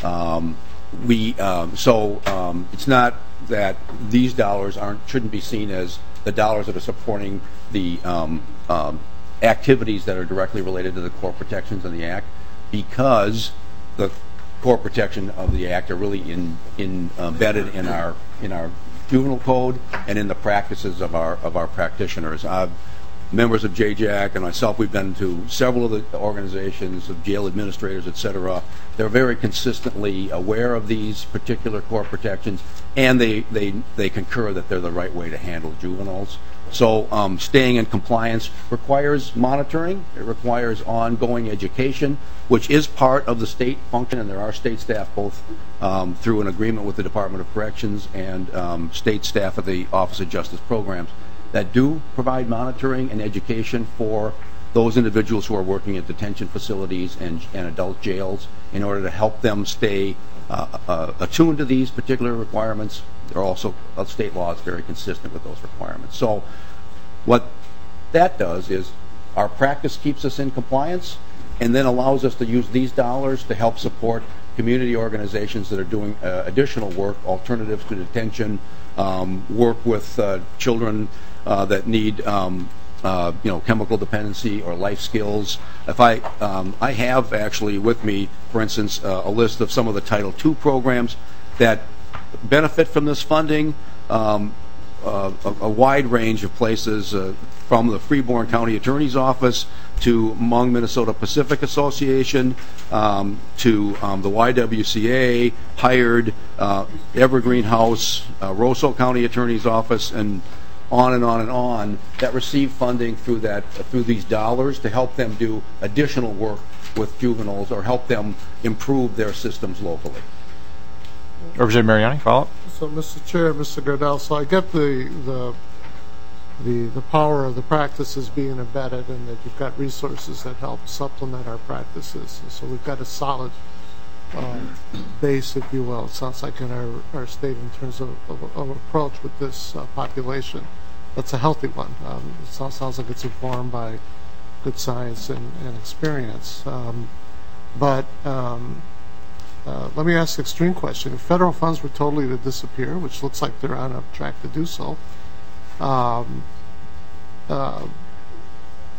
It's not that these dollars shouldn't be seen as the dollars that are supporting the activities that are directly related to the core protections of the Act, because the core protection of the Act are really embedded in our juvenile code and in the practices of our practitioners. Members of JJAC and myself, we've been to several of the organizations of jail administrators, etc. They're very consistently aware of these particular core protections, and they concur that they're the right way to handle juveniles. So staying in compliance requires monitoring. It requires ongoing education, which is part of the state function, and there are state staff both through an agreement with the Department of Corrections and state staff of the Office of Justice Programs that do provide monitoring and education for those individuals who are working at detention facilities and adult jails in order to help them stay attuned to these particular requirements. There are also state laws very consistent with those requirements. So what that does is our practice keeps us in compliance and then allows us to use these dollars to help support community organizations that are doing additional work, alternatives to detention, work with children that need chemical dependency or life skills. If I have actually with me, for instance, a list of some of the Title II programs that benefit from this funding, a wide range of places from the Freeborn County Attorney's Office to Hmong Minnesota Pacific Association to the YWCA, Hired, Evergreen House, Roseau County Attorney's Office, and on and on and on, that receive funding through these dollars to help them do additional work with juveniles or help them improve their systems locally. Representative Mariani, follow-up. So, Mr. Chair, Mr. Gardell, so I get the power of the practices being embedded and that you've got resources that help supplement our practices. And so we've got a solid base, if you will, it sounds like in our state in terms of approach with this population. That's a healthy one. It sounds like it's informed by good science and experience. But let me ask an extreme question. If federal funds were totally to disappear, which looks like they're on a track to do so,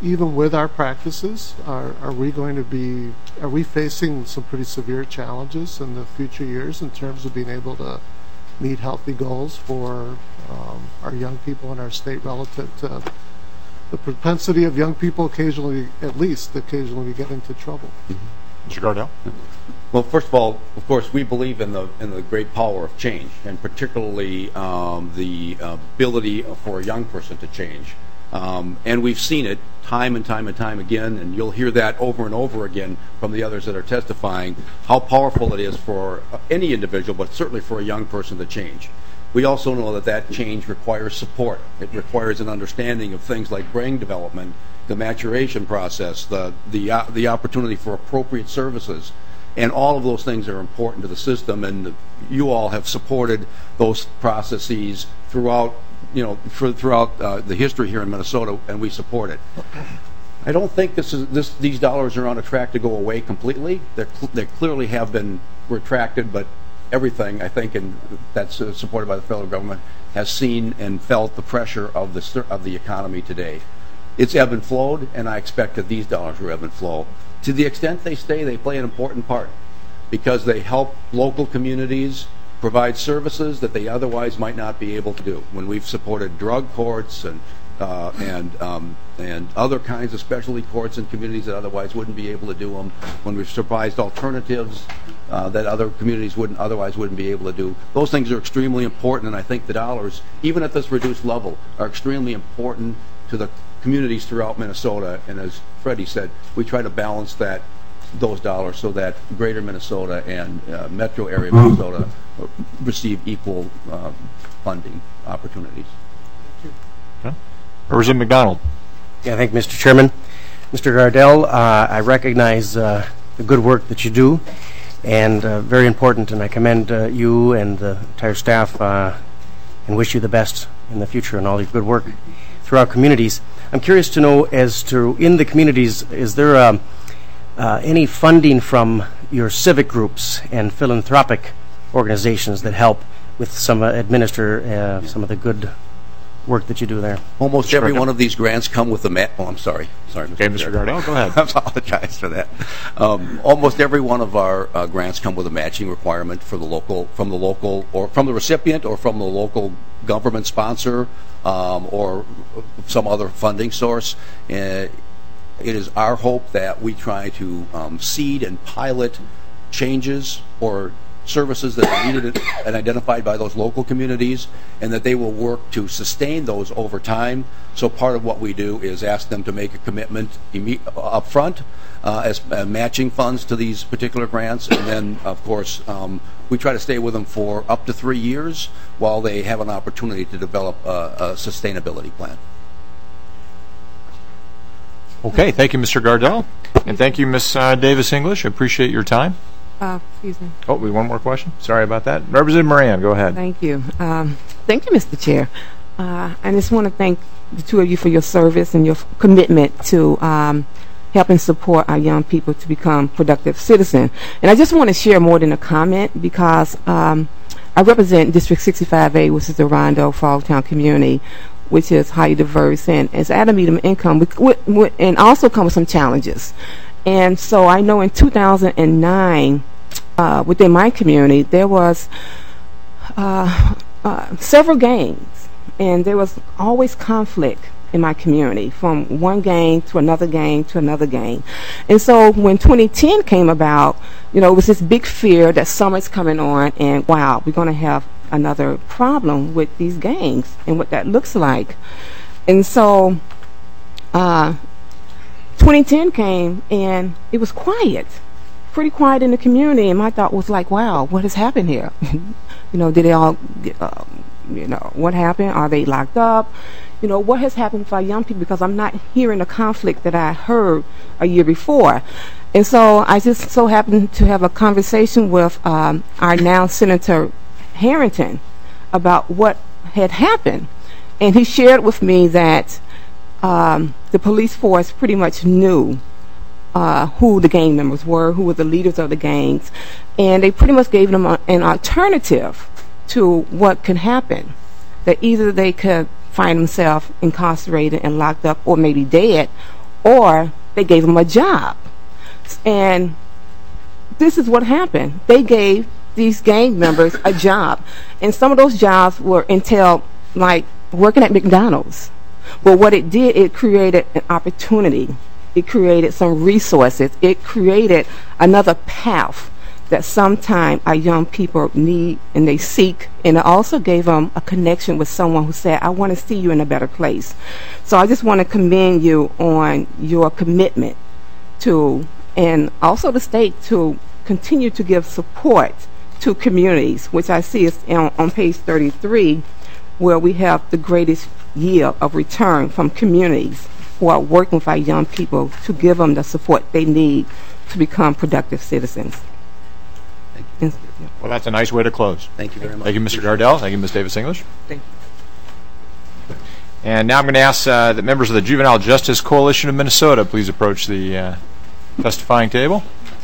even with our practices, are we facing some pretty severe challenges in the future years in terms of being able to meet healthy goals for our young people in our state relative to the propensity of young people occasionally to get into trouble? Mr. Gardell? Well, first of all, of course, we believe in the great power of change, and particularly the ability for a young person to change. And we've seen it time and time and time again, and you'll hear that over and over again from the others that are testifying, how powerful it is for any individual, but certainly for a young person to change. We also know that change requires support. It requires an understanding of things like brain development, the maturation process, the opportunity for appropriate services, and all of those things are important to the system, and you all have supported those processes throughout the history here in Minnesota, and we support it. I don't think these dollars are on a track to go away completely. They clearly have been retracted, but everything, I think, and that's supported by the federal government, has seen and felt the pressure of the economy today. It's ebbed and flowed, and I expect that these dollars will ebb and flow. To the extent they stay, they play an important part because they help local communities provide services that they otherwise might not be able to do. When we've supported drug courts and other kinds of specialty courts in communities that otherwise wouldn't be able to do them, when we've devised alternatives that other communities otherwise wouldn't be able to do, those things are extremely important, and I think the dollars, even at this reduced level, are extremely important to the communities throughout Minnesota. And as Freddie said, we try to balance those dollars so that greater Minnesota and metro area Minnesota receive equal funding opportunities. Okay. Representative McDonald. Yeah, thank you, Mr. Chairman. Mr. Gardell, I recognize the good work that you do, and very important, and I commend you and the entire staff and wish you the best in the future and all your good work throughout communities. I'm curious to know, as to in the communities, is there any funding from your civic groups and philanthropic organizations that help with administer some of the good work that you do there? Almost every one of these grants come with a I'm sorry, Mr. Gardell, go ahead. I apologize for that. Almost every one of our grants come with a matching requirement from the recipient or from the local government sponsor or some other funding source. It is our hope that we try to seed and pilot changes or services that are needed and identified by those local communities, and that they will work to sustain those over time. So part of what we do is ask them to make a commitment up front as matching funds to these particular grants, and then of course we try to stay with them for up to 3 years while they have an opportunity to develop a sustainability plan. Okay, thank you, Mr. Gardell, and thank you, Ms. Davis English. I appreciate your time. Excuse me. Oh, we one more question? Sorry about that. Representative Moran, go ahead. Thank you. Thank you, Mr. Chair. I just want to thank the two of you for your service and your commitment to helping support our young people to become productive citizens. And I just want to share more than a comment because I represent District 65A, which is the Rondo Frogtown community, which is highly diverse and is at a medium income, and also comes with some challenges. And so I know in 2009, within my community, there was several gangs, and there was always conflict in my community, from one gang to another gang to another gang. And so when 2010 came about, it was this big fear that summer's coming on, and wow, we're going to have another problem with these gangs and what that looks like. And so 2010 came, and it was quiet, pretty quiet in the community, and my thought was like, wow, what has happened here? Did they all get, what happened? Are they locked up? What has happened for our young people? Because I'm not hearing the conflict that I heard a year before. And so I just so happened to have a conversation with our now Senator Harrington about what had happened. And he shared with me that the police force pretty much knew who the gang members were, who were the leaders of the gangs, and they pretty much gave them an alternative to what could happen, that either they could find themselves incarcerated and locked up or maybe dead, or they gave them a job. And this is what happened. They gave these gang members a job. And some of those jobs were entailed like working at McDonald's. But what it did, it created an opportunity. It created some resources. It created another path that sometimes our young people need and they seek. And it also gave them a connection with someone who said, I want to see you in a better place. So I just want to commend you on your commitment to, and also the state, to continue to give support to communities, which I see is on page 33, where we have the greatest yield of return from communities who are working with our young people to give them the support they need to become productive citizens. Thank you. Well, that's a nice way to close. Thank you very much. Thank you, Mr. Gardell. Thank you, Ms. Davis-English. Thank you. And now I'm going to ask that members of the Juvenile Justice Coalition of Minnesota please approach the testifying table.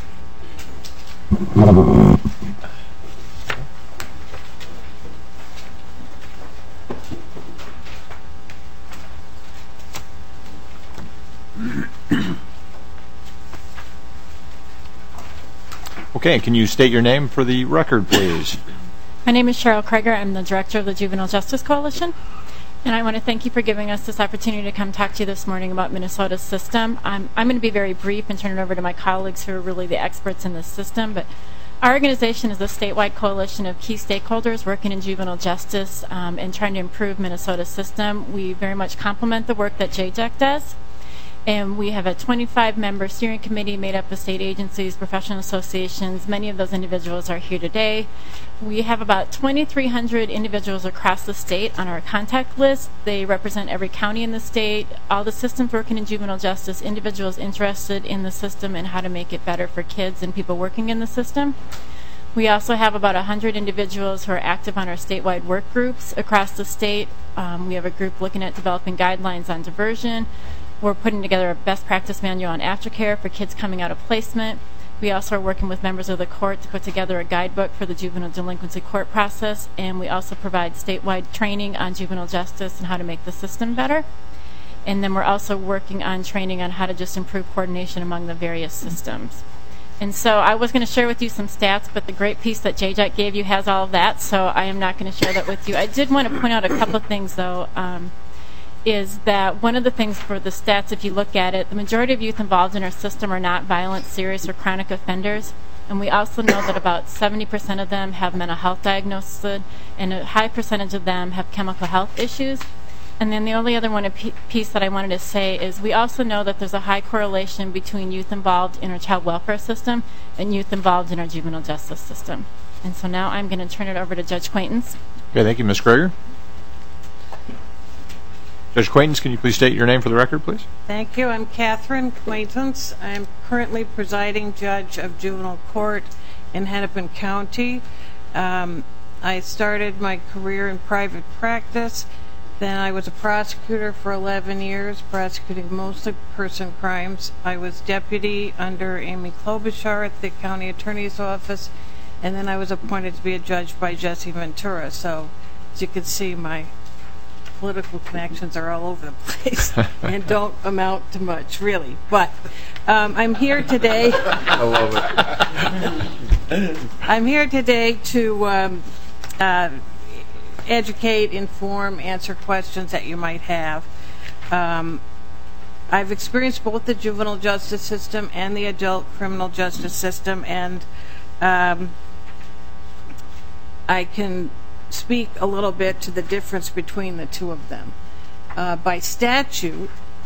Okay, can you state your name for the record, please? My name is Cheryl Kreger. I'm the director of the Juvenile Justice Coalition. And I want to thank you for giving us this opportunity to come talk to you this morning about Minnesota's system. I'm going to be very brief and turn it over to my colleagues who are really the experts in this system. But our organization is a statewide coalition of key stakeholders working in juvenile justice and trying to improve Minnesota's system. We very much complement the work that JJAC does. And we have a 25-member steering committee made up of state agencies, professional associations. Many of those individuals are here today. We have about 2,300 individuals across the state on our contact list. They represent every county in the state, all the systems working in juvenile justice, individuals interested in the system and how to make it better for kids and people working in the system. We also have about 100 individuals who are active on our statewide work groups across the state. We have a group looking at developing guidelines on diversion. We're putting together a best practice manual on aftercare for kids coming out of placement. We also are working with members of the court to put together a guidebook for the juvenile delinquency court process, and we also provide statewide training on juvenile justice and how to make the system better. And then we're also working on training on how to just improve coordination among the various systems. And so I was going to share with you some stats, but the great piece that JJAC gave you has all of that, so I am not going to share that with you. I did want to point out a couple of things, though. Is that one of the things for the stats, if you look at it, the majority of youth involved in our system are not violent, serious, or chronic offenders. And we also know that about 70% of them have mental health diagnosis, and a high percentage of them have chemical health issues. And then the only other piece that I wanted to say is we also know that there's a high correlation between youth involved in our child welfare system and youth involved in our juvenile justice system. And so now I'm going to turn it over to Judge Quaintance. Okay, thank you, Ms. Kreger. Judge Quaintance, can you please state your name for the record, please? Thank you. I'm Catherine Quaintance. I'm currently presiding judge of juvenile court in Hennepin County. I started my career in private practice. Then I was a prosecutor for 11 years, prosecuting mostly person crimes. I was deputy under Amy Klobuchar at the county attorney's office, and then I was appointed to be a judge by Jesse Ventura. So, as you can see, my political connections are all over the place and don't amount to much, really. But I'm here today. I love it. I'm here today to educate, inform, answer questions that you might have. I've experienced both the juvenile justice system and the adult criminal justice system, and I can speak a little bit to the difference between the two of them. By statute,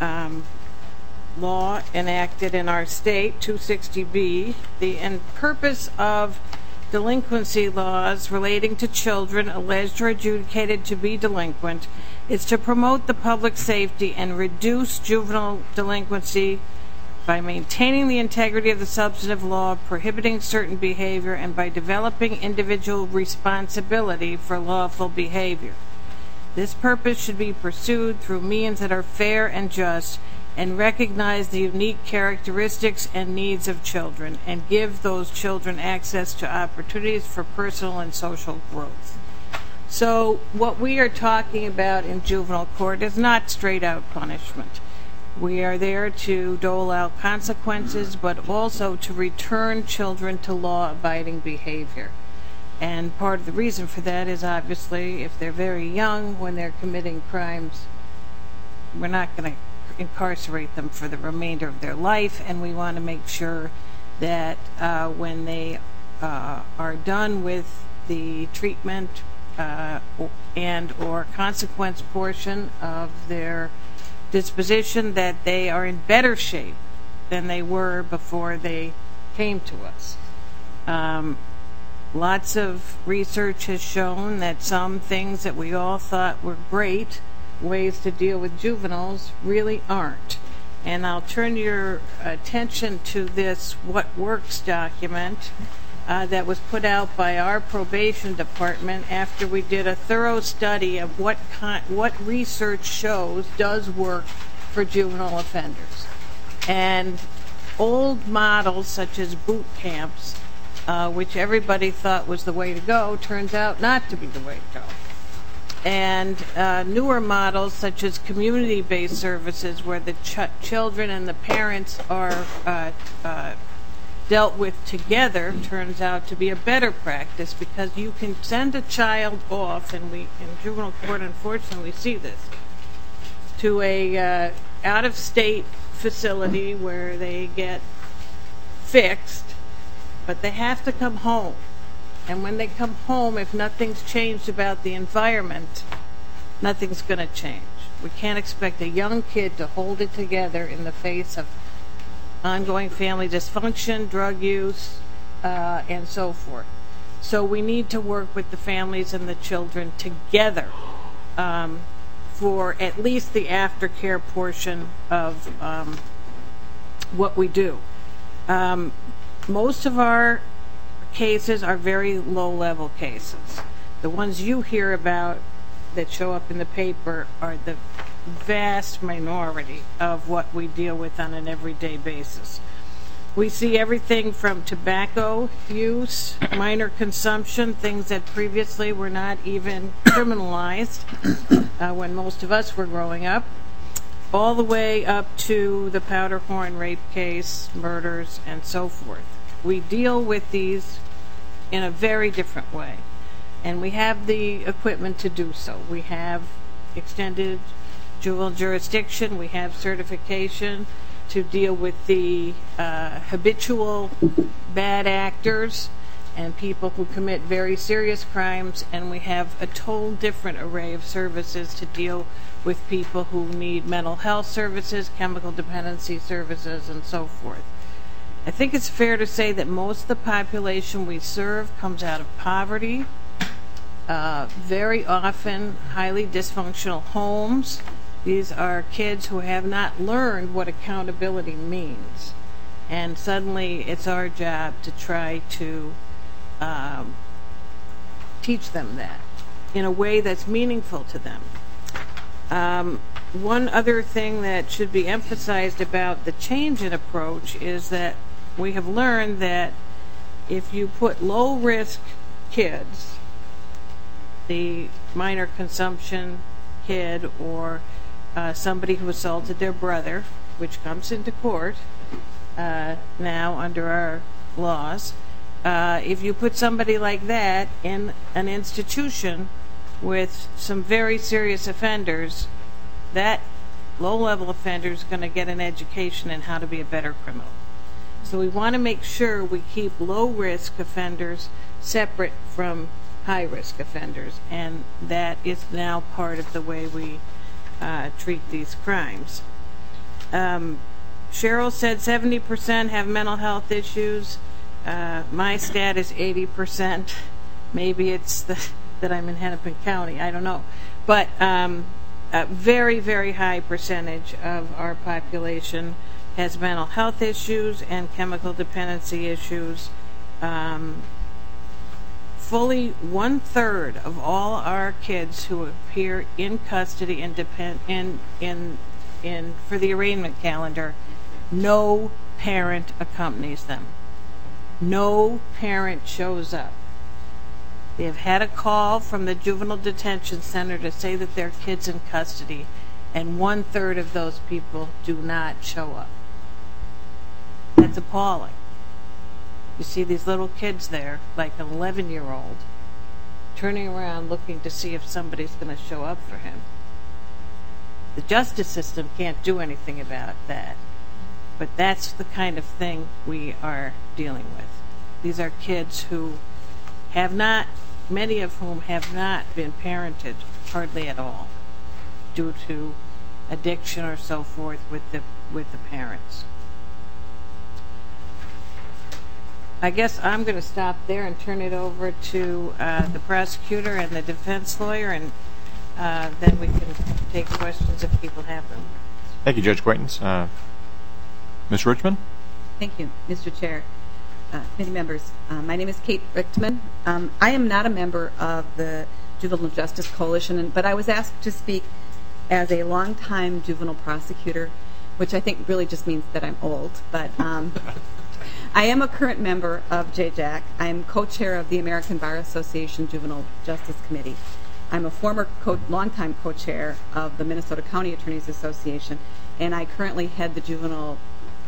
law enacted in our state, 260B, the purpose of delinquency laws relating to children alleged or adjudicated to be delinquent is to promote the public safety and reduce juvenile delinquency by maintaining the integrity of the substantive law, prohibiting certain behavior, and by developing individual responsibility for lawful behavior. This purpose should be pursued through means that are fair and just and recognize the unique characteristics and needs of children and give those children access to opportunities for personal and social growth. So what we are talking about in juvenile court is not straight-out punishment. We are there to dole out consequences, but also to return children to law-abiding behavior. And part of the reason for that is obviously if they're very young when they're committing crimes, we're not going to incarcerate them for the remainder of their life, and we want to make sure that when they are done with the treatment and or consequence portion of their disposition, that they are in better shape than they were before they came to us. Lots of research has shown that some things that we all thought were great ways to deal with juveniles really aren't. And I'll turn your attention to this What Works document that was put out by our probation department after we did a thorough study of what research shows does work for juvenile offenders. And old models such as boot camps, which everybody thought was the way to go, turns out not to be the way to go. And newer models such as community-based services where the children and the parents are dealt with together turns out to be a better practice, because you can send a child off, and we in juvenile court unfortunately see this, to a out-of-state facility where they get fixed, but they have to come home. And when they come home, if nothing's changed about the environment, nothing's going to change. We can't expect a young kid to hold it together in the face of ongoing family dysfunction, drug use, and so forth. So we need to work with the families and the children together for at least the aftercare portion of what we do. Most of our cases are very low-level cases. The ones you hear about that show up in the paper are the vast minority of what we deal with on an everyday basis. We see everything from tobacco use, minor consumption, things that previously were not even criminalized when most of us were growing up, all the way up to the Powderhorn rape case, murders, and so forth. We deal with these in a very different way, and we have the equipment to do so. We have extended juvenile jurisdiction, we have certification to deal with the habitual bad actors and people who commit very serious crimes, and we have a total different array of services to deal with people who need mental health services, chemical dependency services, and so forth. I think it's fair to say that most of the population we serve comes out of poverty, very often highly dysfunctional homes. These are kids who have not learned what accountability means. And suddenly it's our job to try to teach them that in a way that's meaningful to them. One other thing that should be emphasized about the change in approach is that we have learned that if you put low-risk kids, the minor consumption kid or somebody who assaulted their brother, which comes into court now under our laws, if you put somebody like that in an institution with some very serious offenders, that low-level offender is going to get an education in how to be a better criminal. So we want to make sure we keep low-risk offenders separate from high-risk offenders, and that is now part of the way we treat these crimes. Cheryl said 70% have mental health issues. My stat is 80%. Maybe it's that I'm in Hennepin County. I don't know. But a very, very high percentage of our population has mental health issues and chemical dependency issues. Fully 1/3 of all our kids who appear in custody and for the arraignment calendar, no parent accompanies them. No parent shows up. They have had a call from the juvenile detention center to say that their kid's in custody, and 1/3 of those people do not show up. That's appalling. You see these little kids there, like an 11-year-old, turning around looking to see if somebody's going to show up for him. The justice system can't do anything about that, but that's the kind of thing we are dealing with. These are kids who have not, many of whom have not been parented hardly at all due to addiction or so forth with the parents. I guess I'm going to stop there and turn it over to the prosecutor and the defense lawyer, and then we can take questions if people have them. Thank you, Judge Quaintance. Ms. Richmond? Thank you, Mr. Chair. Committee members, my name is Kate Richtman. I am not a member of the Juvenile Justice Coalition, but I was asked to speak as a longtime juvenile prosecutor, which I think really just means that I'm old. But I am a current member of JJAC. I am co-chair of the American Bar Association Juvenile Justice Committee. I'm a former longtime co-chair of the Minnesota County Attorneys Association, and I currently head the juvenile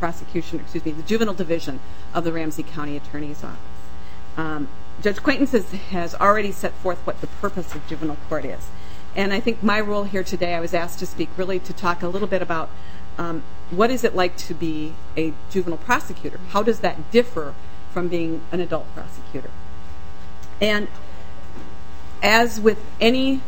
division of the Ramsey County Attorney's Office. Judge Quaintance has already set forth what the purpose of juvenile court is. And I think my role here today, I was asked to speak really to talk a little bit about what is it like to be a juvenile prosecutor? How does that differ from being an adult prosecutor? And as with any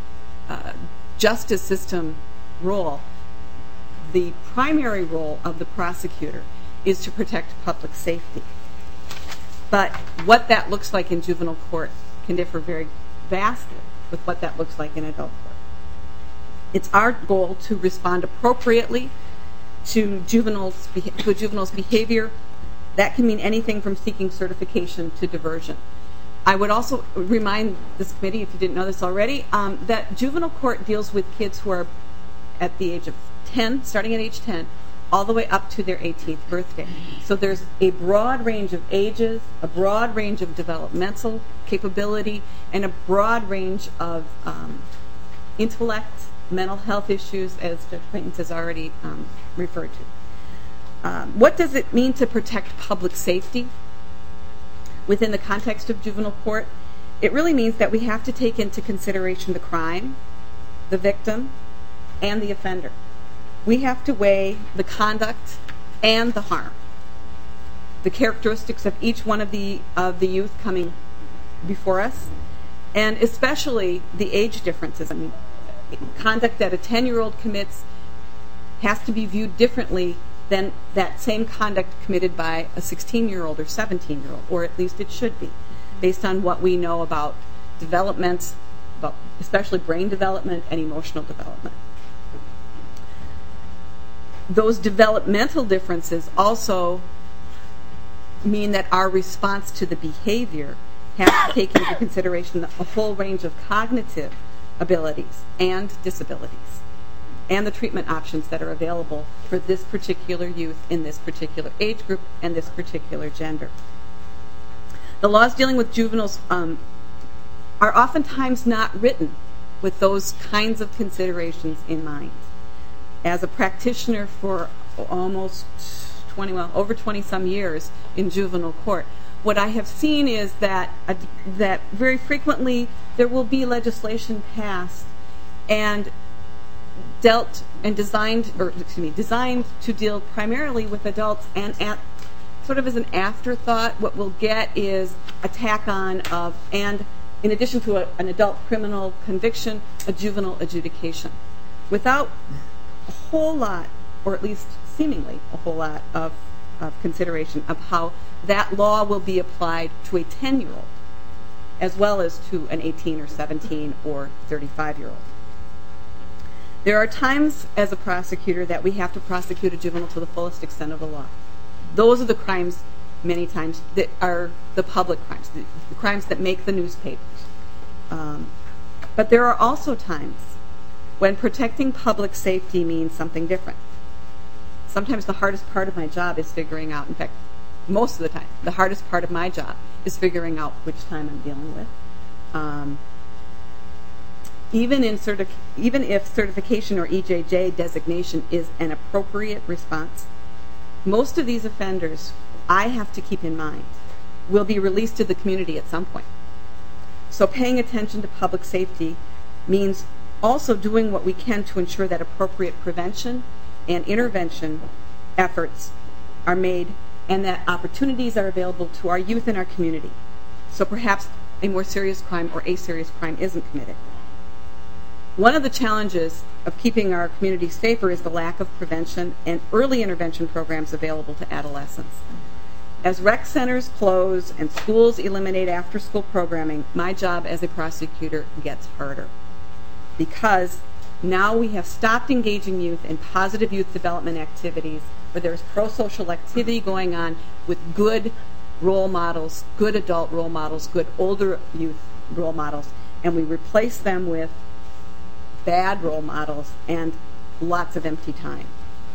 justice system role, the primary role of the prosecutor is to protect public safety. But what that looks like in juvenile court can differ very vastly with what that looks like in adult court. It's our goal to respond appropriately to a juvenile's behavior. That can mean anything from seeking certification to diversion. I would also remind this committee, if you didn't know this already, that juvenile court deals with kids who are at the age of 10, starting at age 10, all the way up to their 18th birthday. So there's a broad range of ages, a broad range of developmental capability, and a broad range of intellect, mental health issues, as Judge Quaintance has already referred to. What does it mean to protect public safety within the context of juvenile court? It really means that we have to take into consideration the crime, the victim, and the offender. We have to weigh the conduct and the harm, the characteristics of each one of the youth coming before us, and especially the age differences. I mean, conduct that a 10-year-old commits has to be viewed differently than that same conduct committed by a 16-year-old or 17-year-old, or at least it should be, based on what we know about developments, about especially brain development and emotional development. Those developmental differences also mean that our response to the behavior has to take into consideration a whole range of cognitive abilities and disabilities, and the treatment options that are available for this particular youth in this particular age group and this particular gender. The laws dealing with juveniles are oftentimes not written with those kinds of considerations in mind. As a practitioner for almost over 20-some years in juvenile court, what I have seen is that very frequently there will be legislation passed and designed to deal primarily with adults, and sort of as an afterthought, what we'll get is a tack-on of, and in addition to an adult criminal conviction, a juvenile adjudication, without a whole lot, or at least seemingly a whole lot of consideration of how that law will be applied to a 10-year-old as well as to an 18 or 17 or 35-year-old. There are times as a prosecutor that we have to prosecute a juvenile to the fullest extent of the law. Those are the crimes, many times, that are the public crimes, the crimes that make the newspapers. But there are also times when protecting public safety means something different. Sometimes the hardest part of my job is figuring out, in fact, most of the time, the hardest part of my job is figuring out which time I'm dealing with. even if certification or EJJ designation is an appropriate response, most of these offenders, I have to keep in mind, will be released to the community at some point. So paying attention to public safety means also doing what we can to ensure that appropriate prevention and intervention efforts are made and that opportunities are available to our youth in our community. So perhaps a more serious crime or a serious crime isn't committed. One of the challenges of keeping our community safer is the lack of prevention and early intervention programs available to adolescents. As rec centers close and schools eliminate after-school programming, my job as a prosecutor gets harder, because now we have stopped engaging youth in positive youth development activities where there's pro-social activity going on with good role models, good adult role models, good older youth role models, and we replace them with bad role models and lots of empty time.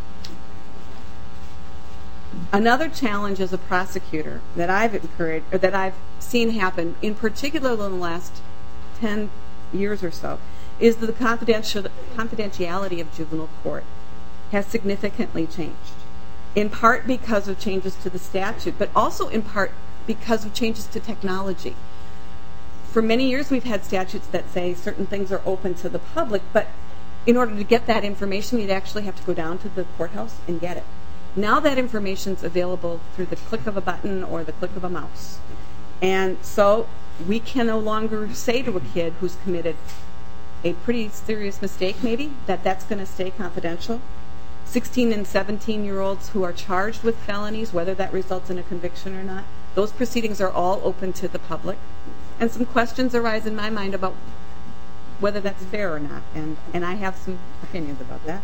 Another challenge as a prosecutor that I've seen happen, in particular in the last 10 years or so, is the confidentiality of juvenile court has significantly changed, in part because of changes to the statute, but also in part because of changes to technology. For many years we've had statutes that say certain things are open to the public, but in order to get that information you'd actually have to go down to the courthouse and get it. Now that information's available through the click of a button or the click of a mouse. And so we can no longer say to a kid who's committed a pretty serious mistake maybe that that's going to stay confidential. 16 and 17-year-olds who are charged with felonies, whether that results in a conviction or not, those proceedings are all open to the public. And some questions arise in my mind about whether that's fair or not, and I have some opinions about that.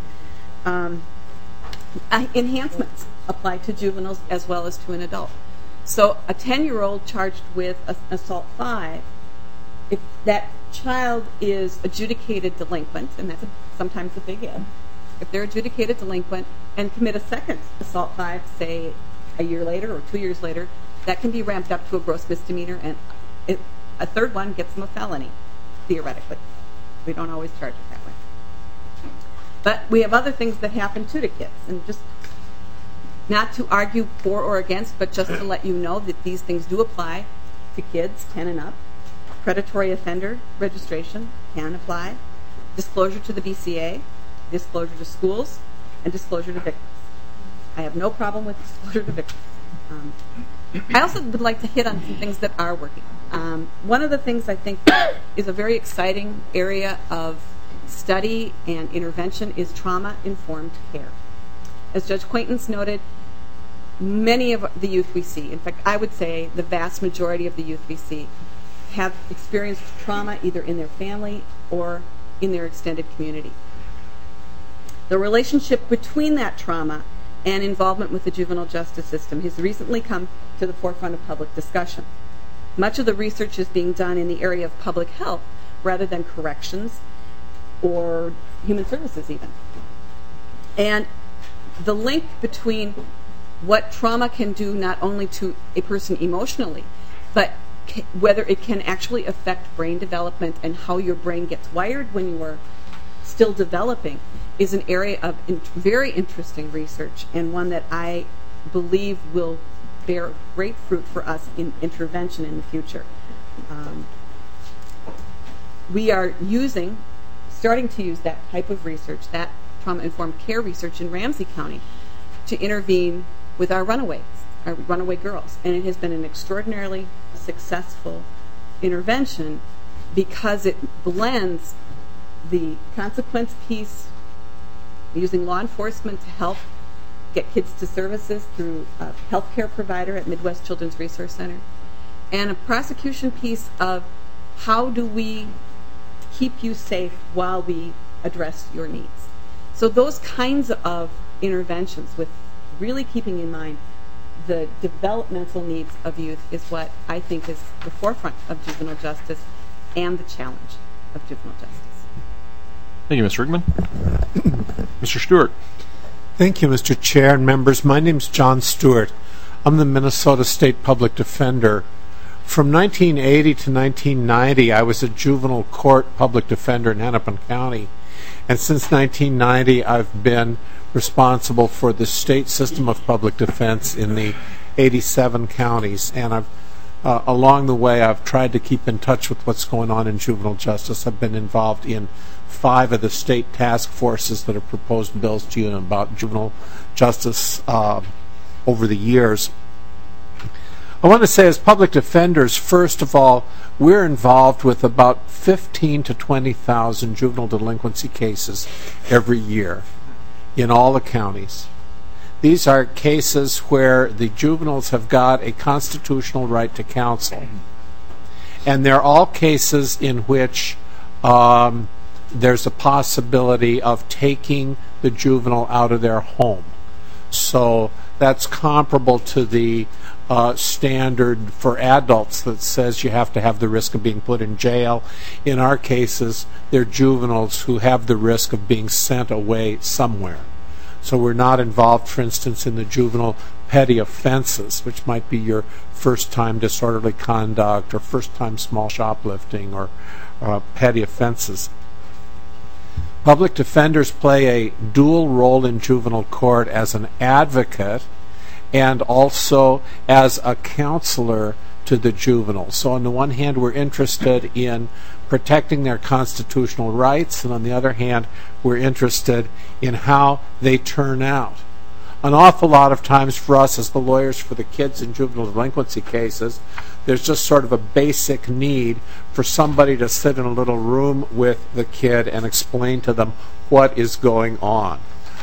Enhancements apply to juveniles as well as to an adult. So a 10-year-old charged with assault 5, if that child is adjudicated delinquent, and that's sometimes a big if they're adjudicated delinquent and commit a second assault 5, say a year later or 2 years later, that can be ramped up to a gross misdemeanor, and a third one gets them a felony, theoretically. We don't always charge it that way. But we have other things that happen too to kids, and just not to argue for or against, but just to let you know that these things do apply to kids 10 and up. Predatory offender registration can apply. Disclosure to the BCA, disclosure to schools, and disclosure to victims. I have no problem with disclosure to victims. I also would like to hit on some things that are working. One of the things I think is a very exciting area of study and intervention is trauma-informed care. As Judge Quaintance noted, many of the youth we see, in fact, I would say the vast majority of the youth we see, have experienced trauma either in their family or in their extended community. The relationship between that trauma and involvement with the juvenile justice system has recently come to the forefront of public discussion. Much of the research is being done in the area of public health rather than corrections or human services even. And the link between what trauma can do not only to a person emotionally, but whether it can actually affect brain development and how your brain gets wired when you are still developing is an area of very interesting research, and one that I believe will bear great fruit for us in intervention in the future. We are starting to use that type of research, that trauma-informed care research in Ramsey County, to intervene with our runaway girls. And it has been an extraordinarily successful intervention because it blends the consequence piece, using law enforcement to help get kids to services through a health care provider at Midwest Children's Resource Center, and a prosecution piece of how do we keep you safe while we address your needs. So those kinds of interventions, with really keeping in mind the developmental needs of youth, is what I think is the forefront of juvenile justice and the challenge of juvenile justice. Thank you, Mr. Rickman. Mr. Stewart. Thank you, Mr. Chair and members. My name is John Stewart. I'm the Minnesota State Public Defender. From 1980 to 1990, I was a juvenile court public defender in Hennepin County. And since 1990, I've been responsible for the state system of public defense in the 87 counties. And along the way, I've tried to keep in touch with what's going on in juvenile justice. I've been involved in 5 of the state task forces that have proposed bills to you about juvenile justice over the years. I want to say, as public defenders, first of all, we're involved with about 15 to 20,000 juvenile delinquency cases every year in all the counties. These are cases where the juveniles have got a constitutional right to counsel. And they're all cases in which there's a possibility of taking the juvenile out of their home. So that's comparable to the standard for adults that says you have to have the risk of being put in jail. In our cases, they're juveniles who have the risk of being sent away somewhere. So we're not involved, for instance, in the juvenile petty offenses, which might be your first-time disorderly conduct or first-time small shoplifting or petty offenses. Public defenders play a dual role in juvenile court as an advocate and also as a counselor to the juvenile. So on the one hand, we're interested in protecting their constitutional rights, and on the other hand, we're interested in how they turn out. An awful lot of times for us as the lawyers for the kids in juvenile delinquency cases, there's just sort of a basic need for somebody to sit in a little room with the kid and explain to them what is going on.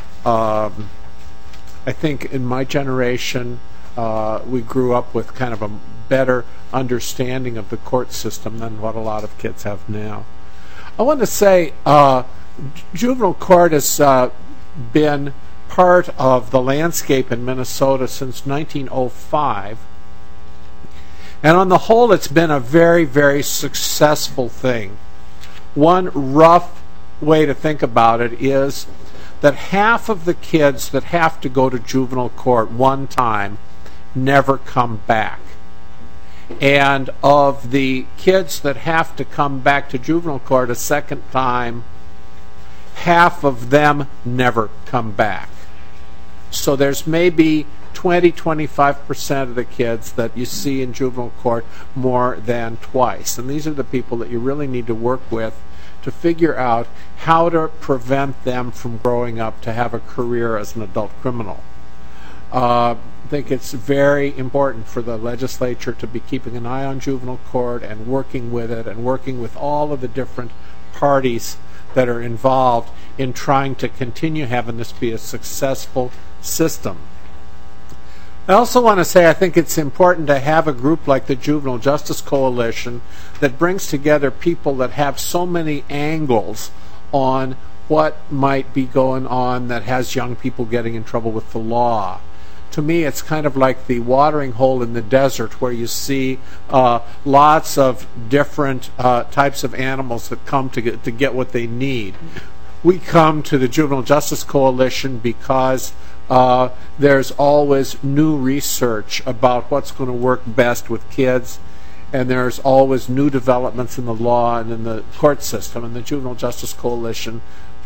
I think in my generation, we grew up with kind of a better understanding of the court system than what a lot of kids have now. I want to say juvenile court has been part of the landscape in Minnesota since 1905. And on the whole, it's been a very, very successful thing. One rough way to think about it is that half of the kids that have to go to juvenile court one time never come back. And of the kids that have to come back to juvenile court a second time, half of them never come back. So there's maybe 20-25% of the kids that you see in juvenile court more than twice. And these are the people that you really need to work with to figure out how to prevent them from growing up to have a career as an adult criminal. I think it's very important for the legislature to be keeping an eye on juvenile court and working with it and working with all of the different parties that are involved in trying to continue having this be a successful system. I also want to say I think it's important to have a group like the Juvenile Justice Coalition that brings together people that have so many angles on what might be going on that has young people getting in trouble with the law. To me, it's kind of like the watering hole in the desert where you see lots of different types of animals that come to get what they need. We come to the Juvenile Justice Coalition because there's always new research about what's going to work best with kids, and there's always new developments in the law and in the court system, and the Juvenile Justice Coalition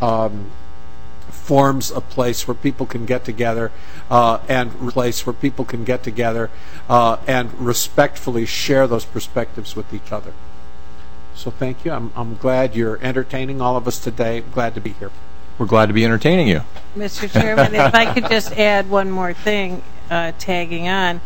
forms a place where people can get together and respectfully share those perspectives with each other. So thank you. I'm glad you're entertaining all of us today. I'm glad to be here. We're glad to be entertaining you. Mr. Chairman, if I could just add one more thing, tagging on.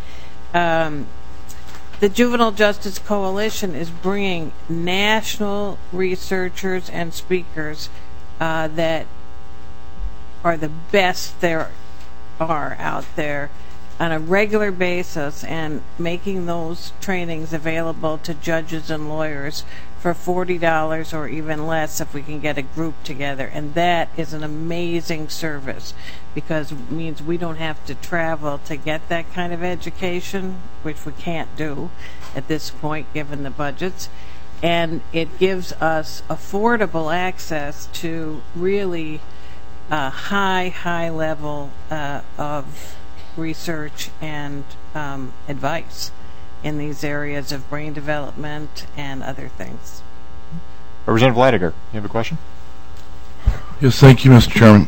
The Juvenile Justice Coalition is bringing national researchers and speakers that are the best there are out there on a regular basis and making those trainings available to judges and lawyers for $40 or even less if we can get a group together. And that is an amazing service because it means we don't have to travel to get that kind of education, which we can't do at this point given the budgets. And it gives us affordable access to really high level of research and advice. in these areas of brain development and other things. Representative Leidiger, you have a question? Yes, thank you, Mr. Chairman.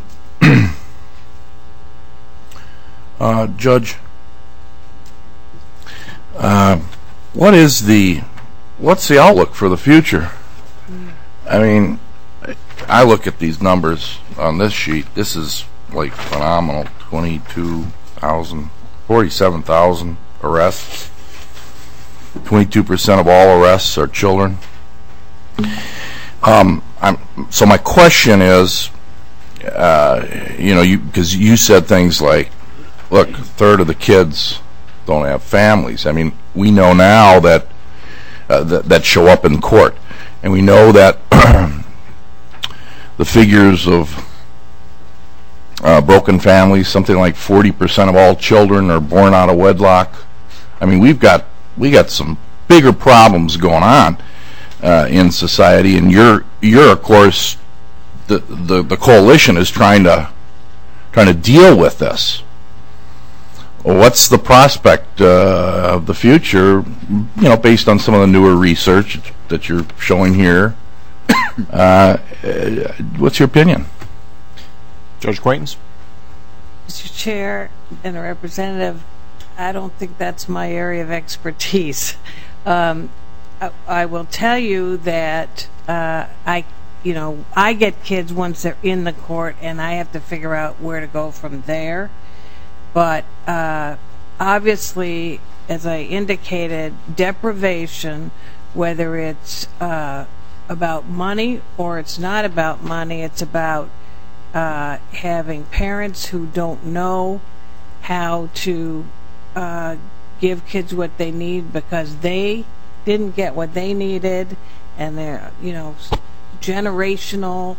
Judge, what's the outlook for the future? I mean, I look at these numbers on this sheet. This is like phenomenal. 22,000, 47,000 arrests. 22% of all arrests are children. So my question is, because you said things like, look, a third of the kids don't have families. I mean, we know now that that show up in court, and we know that the figures of broken families, something like 40% of all children are born out of wedlock. I mean, we got some bigger problems going on in society, and you're of course the coalition is trying to deal with this. What's the prospect of the future, based on some of the newer research that you're showing here? What's your opinion? Judge Quaintance? Mr. Chair and a representative, I don't think that's my area of expertise. I will tell you that I get kids once they're in the court, and I have to figure out where to go from there. But obviously, as I indicated, deprivation, whether it's about money or it's not about money, it's about having parents who don't know how to give kids what they need because they didn't get what they needed, and they're generational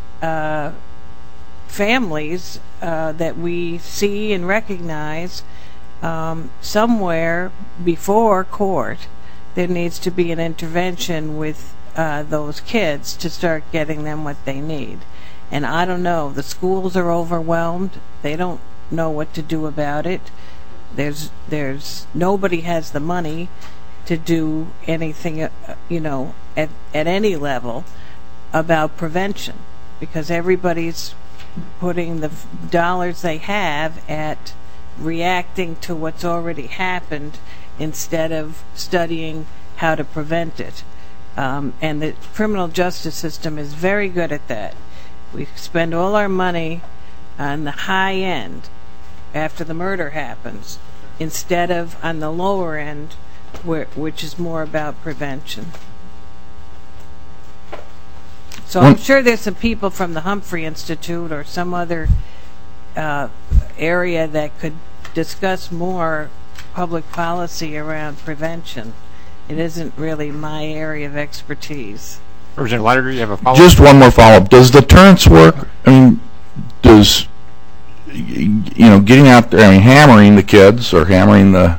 families that we see and recognize. Somewhere before court there needs to be an intervention with those kids to start getting them what they need. And I don't know, the schools are overwhelmed. They don't know what to do about it. There's nobody has the money to do anything at any level about prevention, because everybody's putting the dollars they have at reacting to what's already happened instead of studying how to prevent it. And the criminal justice system is very good at that. We spend all our money on the high end after the murder happens instead of on the lower end, which is more about prevention. So I'm sure there's some people from the Humphrey Institute or some other area that could discuss more public policy around prevention. It isn't really my area of expertise. Representative Leidiger, you have a follow-up? Just one more follow-up. Does deterrence work? I mean, does getting out there, hammering the kids or hammering the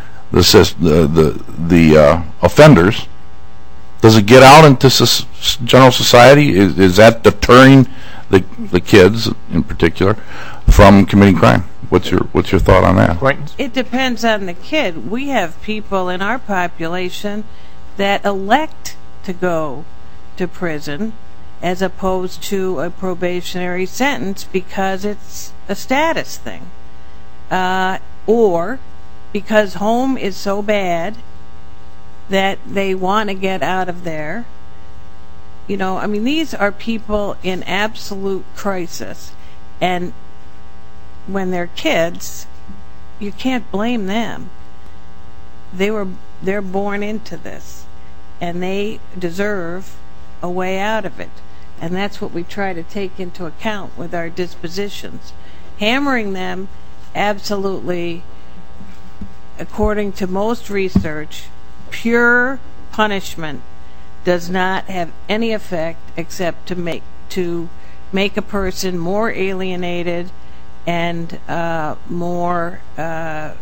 offenders, does it get out into general society? Is that deterring the kids in particular from committing crime? What's your thought on that? It depends on the kid. We have people in our population that elect to go to prison as opposed to a probationary sentence because it's a status thing, or because home is so bad that they want to get out of there. These are people in absolute crisis, and when they're kids, you can't blame them. They're born into this, and they deserve a way out of it. And that's what we try to take into account with our dispositions. Hammering them, absolutely, according to most research, pure punishment does not have any effect except to make a person more alienated and more of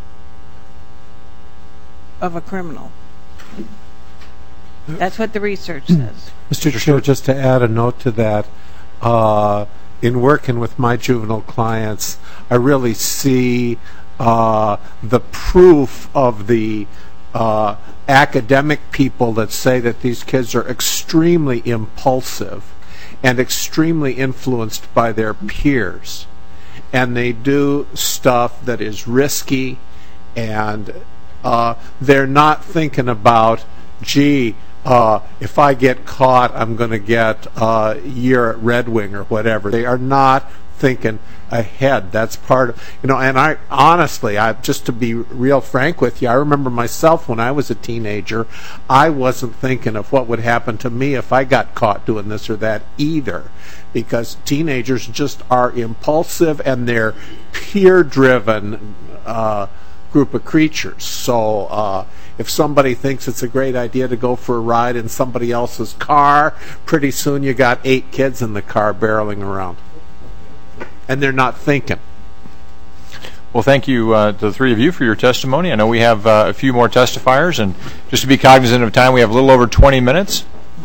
a criminal. That's what the research says. Mr. Chair, just to add a note to that, in working with my juvenile clients, I really see the proof of the academic people that say that these kids are extremely impulsive and extremely influenced by their peers. And they do stuff that is risky, and they're not thinking about, gee, if I get caught, I'm going to get a year at Red Wing or whatever. They are not thinking ahead. That's part of, and I honestly, just to be real frank with you, I remember myself when I was a teenager, I wasn't thinking of what would happen to me if I got caught doing this or that either, because teenagers just are impulsive and they're peer-driven group of creatures. So if somebody thinks it's a great idea to go for a ride in somebody else's car, pretty soon you got 8 kids in the car barreling around. And they're not thinking. Well, thank you to the three of you for your testimony. I know we have a few more testifiers, and just to be cognizant of time, we have a little over 20 minutes.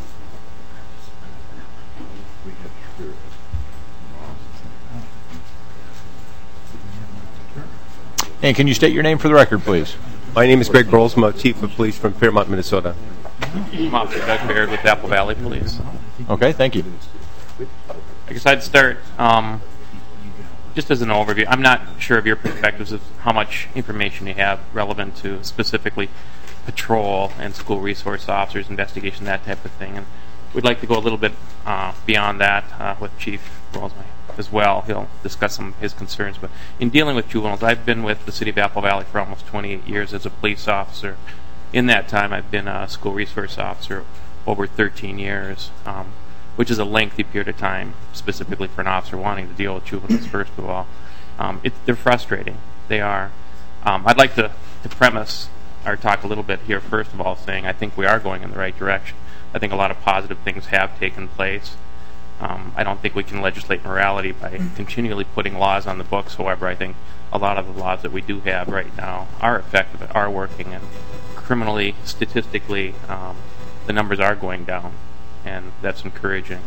And can you state your name for the record, please? My name is Greg Brolsma, Chief of Police from Fairmont, Minnesota. I'm Officer Doug Baird with Apple Valley Police. Okay, thank you. I guess I'd start just as an overview. I'm not sure of your perspectives of how much information you have relevant to specifically patrol and school resource officers, investigation, that type of thing. And we'd like to go a little bit beyond that with Chief Brolsma as well. He'll discuss some of his concerns. But in dealing with juveniles, I've been with the City of Apple Valley for almost 28 years as a police officer. In that time, I've been a school resource officer over 13 years. Which is a lengthy period of time, specifically for an officer wanting to deal with juveniles, first of all. They're frustrating. They are. I'd like to premise or talk a little bit here, first of all, saying I think we are going in the right direction. I think a lot of positive things have taken place. I don't think we can legislate morality by continually putting laws on the books. However, I think a lot of the laws that we do have right now are effective, are working, and criminally, statistically, the numbers are going down. And that's encouraging.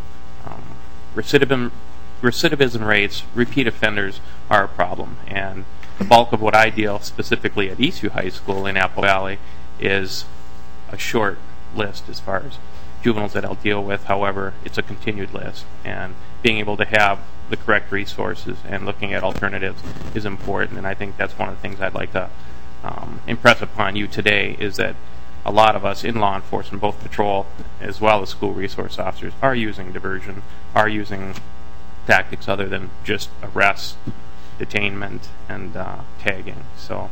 Recidivism rates, repeat offenders are a problem, and the bulk of what I deal specifically at Eastview High School in Apple Valley is a short list as far as juveniles that I'll deal with. However, it's a continued list, and being able to have the correct resources and looking at alternatives is important, and I think that's one of the things I'd like to impress upon you today is that a lot of us in law enforcement, both patrol as well as school resource officers, are using diversion, are using tactics other than just arrest, detainment, and tagging. So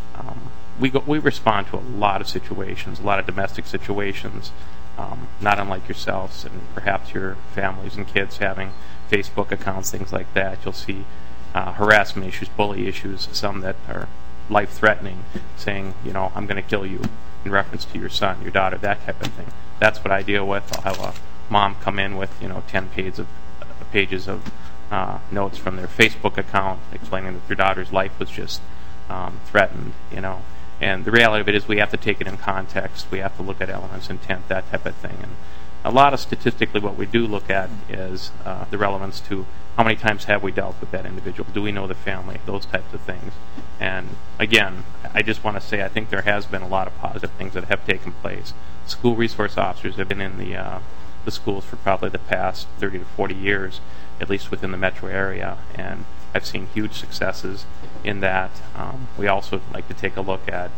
we respond to a lot of situations, a lot of domestic situations, not unlike yourselves and perhaps your families and kids having Facebook accounts, things like that. You'll see harassment issues, bully issues, some that are life-threatening, saying, I'm going to kill you, in reference to your son, your daughter, that type of thing. That's what I deal with. I'll have a mom come in with 10 pages of notes from their Facebook account explaining that their daughter's life was just threatened, And the reality of it is we have to take it in context. We have to look at elements, intent, that type of thing. And a lot of statistically what we do look at is the relevance to how many times have we dealt with that individual? Do we know the family? Those types of things. And again, I just want to say I think there has been a lot of positive things that have taken place. School resource officers have been in the schools for probably the past 30 to 40 years, at least within the metro area, and I've seen huge successes in that. We also like to take a look at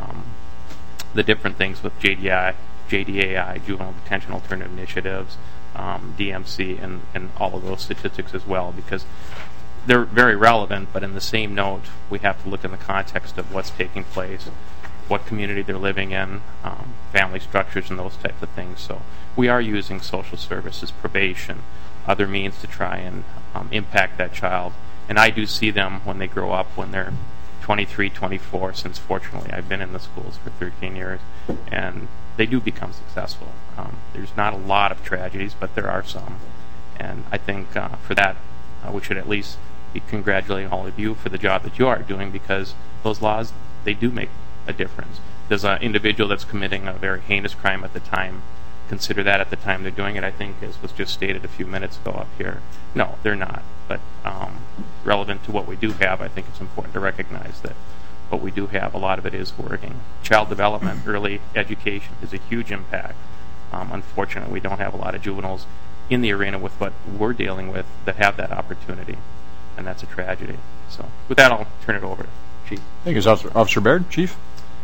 the different things with JDAI, Juvenile Detention Alternative Initiatives, DMC, and all of those statistics as well, because they're very relevant, but in the same note, we have to look in the context of what's taking place, what community they're living in, family structures, and those types of things. So we are using social services, probation, other means to try and impact that child. And I do see them when they grow up, when they're 23, 24, since fortunately I've been in the schools for 13 years, and they do become successful. There's not a lot of tragedies, but there are some. And I think for that, we should at least be congratulating all of you for the job that you are doing, because those laws, they do make a difference. Does an individual that's committing a very heinous crime at the time consider that at the time they're doing it? I think, as was just stated a few minutes ago up here, no, they're not. But relevant to what we do have, I think it's important to recognize that but we do have a lot of it is working. Child development, early education is a huge impact. Unfortunately, we don't have a lot of juveniles in the arena with what we're dealing with that have that opportunity, and that's a tragedy. So with that, I'll turn it over to Chief. Thank you, Officer Baird. Chief?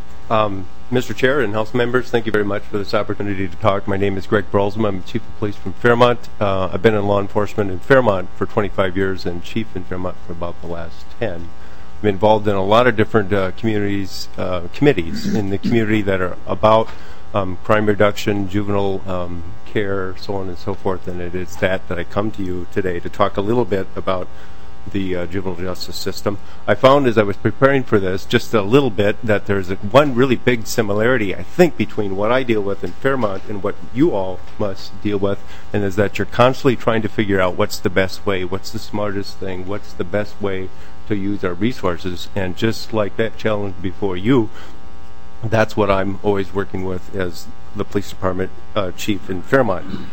Mr. Chair and House members, thank you very much for this opportunity to talk. My name is Greg Brolzma. I'm Chief of Police from Fairmont. I've been in law enforcement in Fairmont for 25 years and Chief in Fairmont for about the last 10. I'm involved in a lot of different communities, committees in the community that are about crime reduction, juvenile care, so on and so forth, and it is that I come to you today to talk a little bit about the juvenile justice system. I found as I was preparing for this just a little bit that there's one really big similarity, I think, between what I deal with in Fairmont and what you all must deal with, and is that you're constantly trying to figure out what's the best way, what's the smartest thing, what's the best way to use our resources, and just like that challenge before you, that's what I'm always working with as the police department chief in Fairmont.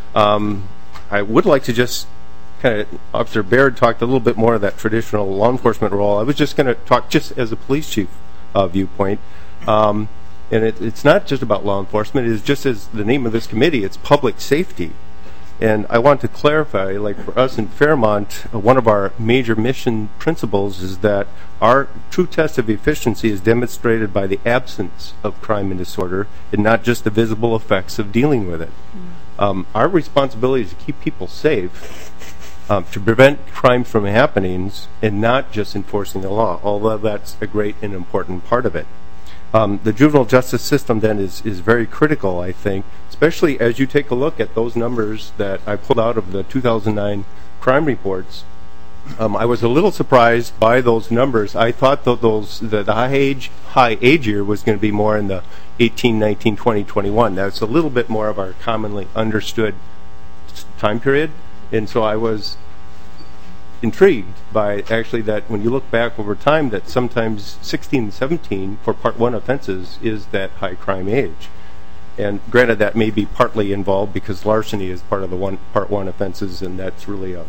I would like to just kind of, Officer Baird talked a little bit more of that traditional law enforcement role. I was just going to talk just as a police chief viewpoint. And it's not just about law enforcement. It is just as the name of this committee, it's public safety. And I want to clarify, like for us in Fairmont, one of our major mission principles is that our true test of efficiency is demonstrated by the absence of crime and disorder and not just the visible effects of dealing with it. Our responsibility is to keep people safe, to prevent crime from happenings, and not just enforcing the law, although that's a great and important part of it. The juvenile justice system then is very critical, I think, especially as you take a look at those numbers that I pulled out of the 2009 crime reports. I was a little surprised by those numbers. I thought that the high age year was going to be more in the 18, 19, 20, 21. That's a little bit more of our commonly understood time period. And so I was intrigued by actually that when you look back over time that sometimes 16 and 17 for Part 1 offenses is that high crime age. And granted that may be partly involved because larceny is part of the Part 1 offenses, and that's really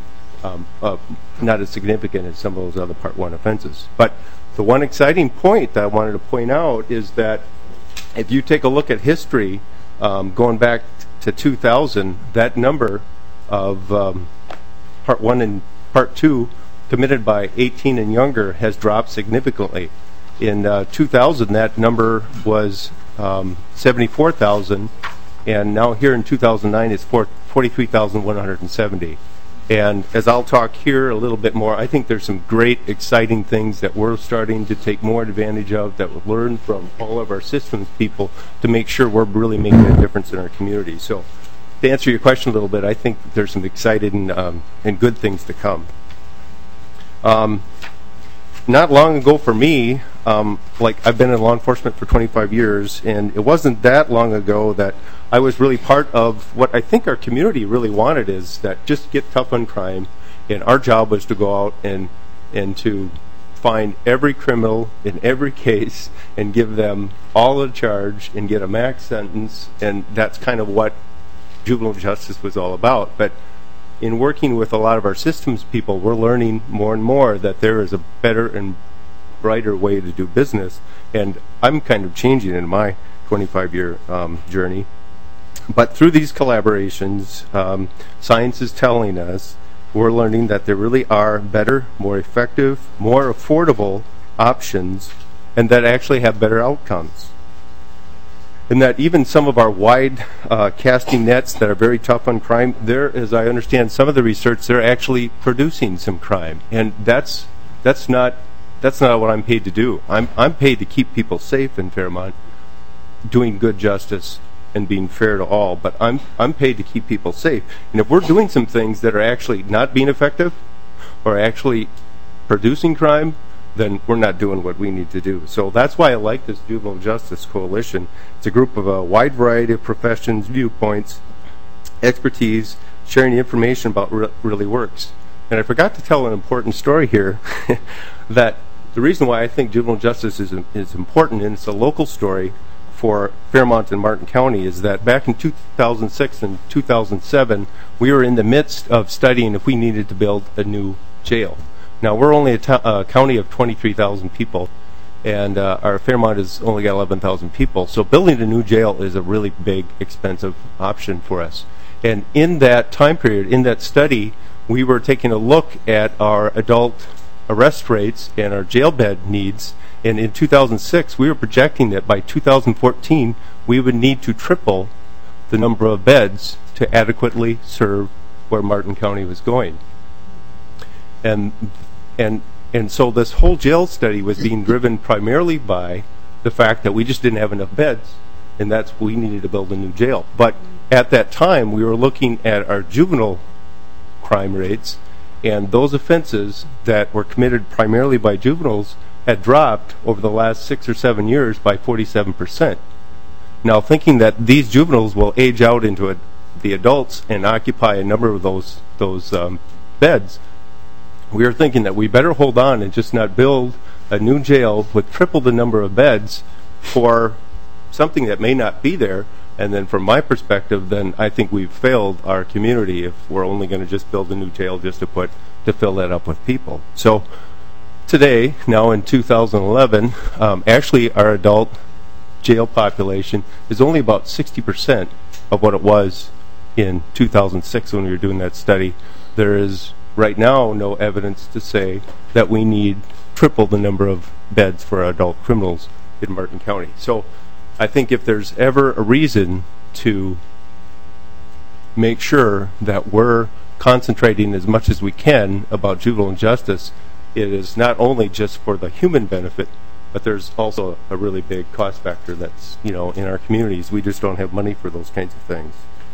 not as significant as some of those other Part 1 offenses. But the one exciting point that I wanted to point out is that if you take a look at history going back to 2000, that number of Part 1 and Part 2 committed by 18 and younger has dropped significantly. In 2000, that number was 74,000, and now here in 2009 it's 43,170. And as I'll talk here a little bit more, I think there's some great, exciting things that we're starting to take more advantage of, that we've learned from all of our systems people to make sure we're really making a difference in our community. So to answer your question a little bit, I think there's some exciting and good things to come. Not long ago for me, like I've been in law enforcement for 25 years, and it wasn't that long ago that I was really part of what I think our community really wanted, is that just get tough on crime, and our job was to go out and to find every criminal in every case and give them all the charge and get a max sentence, and that's kind of what juvenile justice was all about. But in working with a lot of our systems people, we're learning more and more that there is a better and brighter way to do business, and I'm kind of changing in my 25-year journey. But through these collaborations, science is telling us, we're learning that there really are better, more effective, more affordable options, and that actually have better outcomes. And that even some of our wide casting nets that are very tough on crime, there, as I understand some of the research, they're actually producing some crime. And that's not what I'm paid to do. I'm paid to keep people safe in Fairmont, doing good justice and being fair to all, but I'm paid to keep people safe. And if we're doing some things that are actually not being effective or actually producing crime, then we're not doing what we need to do. So that's why I like this Juvenile Justice Coalition. It's a group of a wide variety of professions, viewpoints, expertise, sharing the information about what really works. And I forgot to tell an important story here, that the reason why I think juvenile justice is important, and it's a local story for Fairmont and Martin County, is that back in 2006 and 2007, we were in the midst of studying if we needed to build a new jail. Now, we're only a county of 23,000 people, And our Fairmont has only got 11,000 people. So building a new jail is a really big, expensive option for us. And in that time period, in that study, we were taking a look at our adult arrest rates and our jail bed needs. And in 2006, we were projecting that by 2014, we would need to triple the number of beds to adequately serve where Martin County was going. And so this whole jail study was being driven primarily by the fact that we just didn't have enough beds, and that's we needed to build a new jail. But at that time, we were looking at our juvenile crime rates, and those offenses that were committed primarily by juveniles had dropped over the last 6 or 7 years by 47%. Now, thinking that these juveniles will age out into the adults and occupy a number of those beds, we are thinking that we better hold on and just not build a new jail with triple the number of beds for something that may not be there. And then from my perspective, then I think we've failed our community if we're only going to just build a new jail just to fill that up with people. So today, now in 2011, actually our adult jail population is only about 60% of what it was in 2006 when we were doing that study. There is right now no evidence to say that we need triple the number of beds for adult criminals in Martin County. So I think if there's ever a reason to make sure that we're concentrating as much as we can about juvenile justice, it is not only just for the human benefit, but there's also a really big cost factor that's, in our communities. We just don't have money for those kinds of things.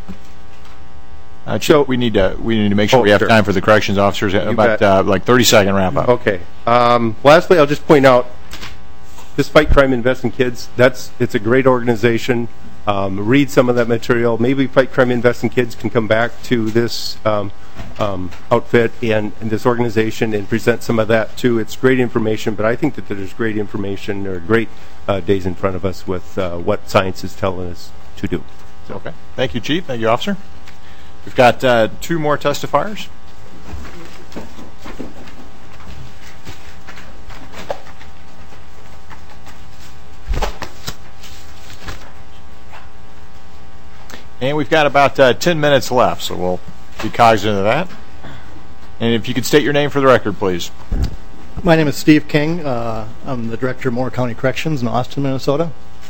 We need to make sure we have time for the corrections officers. About 30-second wrap up. Okay. Lastly, I'll just point out this Fight Crime Invest in Kids. It's a great organization. Read some of that material. Maybe Fight Crime Invest in Kids can come back to this outfit and this organization and present some of that too. It's great information, but I think that there's great information or great days in front of us with what science is telling us to do. Okay. Thank you, Chief. Thank you, Officer. We've got 2 more testifiers. And we've got about 10 minutes left, so we'll be cognizant of that. And if you could state your name for the record, please. My name is Steve King. I'm the Director of Moore County Corrections in Austin, Minnesota.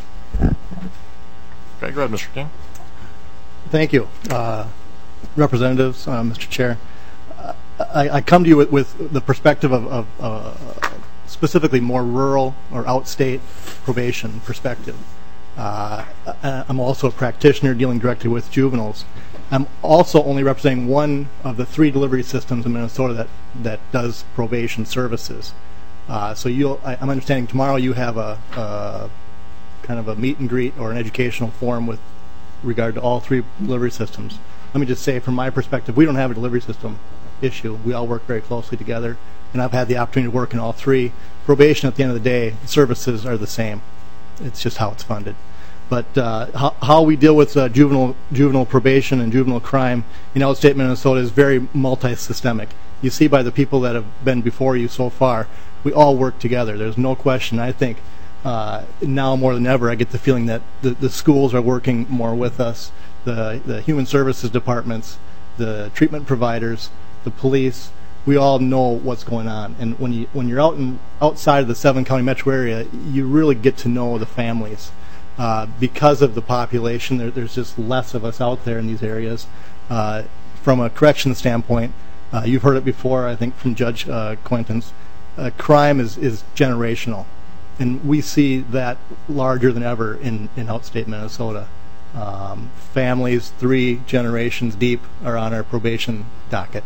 Okay, go ahead, Mr. King. Thank you. Representatives, Mr. Chair, I come to you with the perspective of specifically more rural or outstate probation perspective. I'm also a practitioner dealing directly with juveniles. I'm also only representing one of the 3 delivery systems in Minnesota that does probation services. So I'm understanding tomorrow you have a kind of a meet and greet or an educational forum with regard to all 3 delivery systems. Let me just say, from my perspective, we don't have a delivery system issue. We all work very closely together, and I've had the opportunity to work in all 3. Probation, at the end of the day, services are the same. It's just how it's funded. But how we deal with juvenile probation and juvenile crime in outstate Minnesota is very multi-systemic. You see by the people that have been before you so far, we all work together. There's no question. I think now more than ever, I get the feeling that the schools are working more with us, the human services departments, the treatment providers, the police. We all know what's going on. And when you're outside of the 7-county metro area, you really get to know the families. Because of the population, there's just less of us out there in these areas. From a corrections standpoint, you've heard it before, I think, from Judge Quintons. Crime is generational, and we see that larger than ever in outstate Minnesota. Families 3 generations deep are on our probation docket.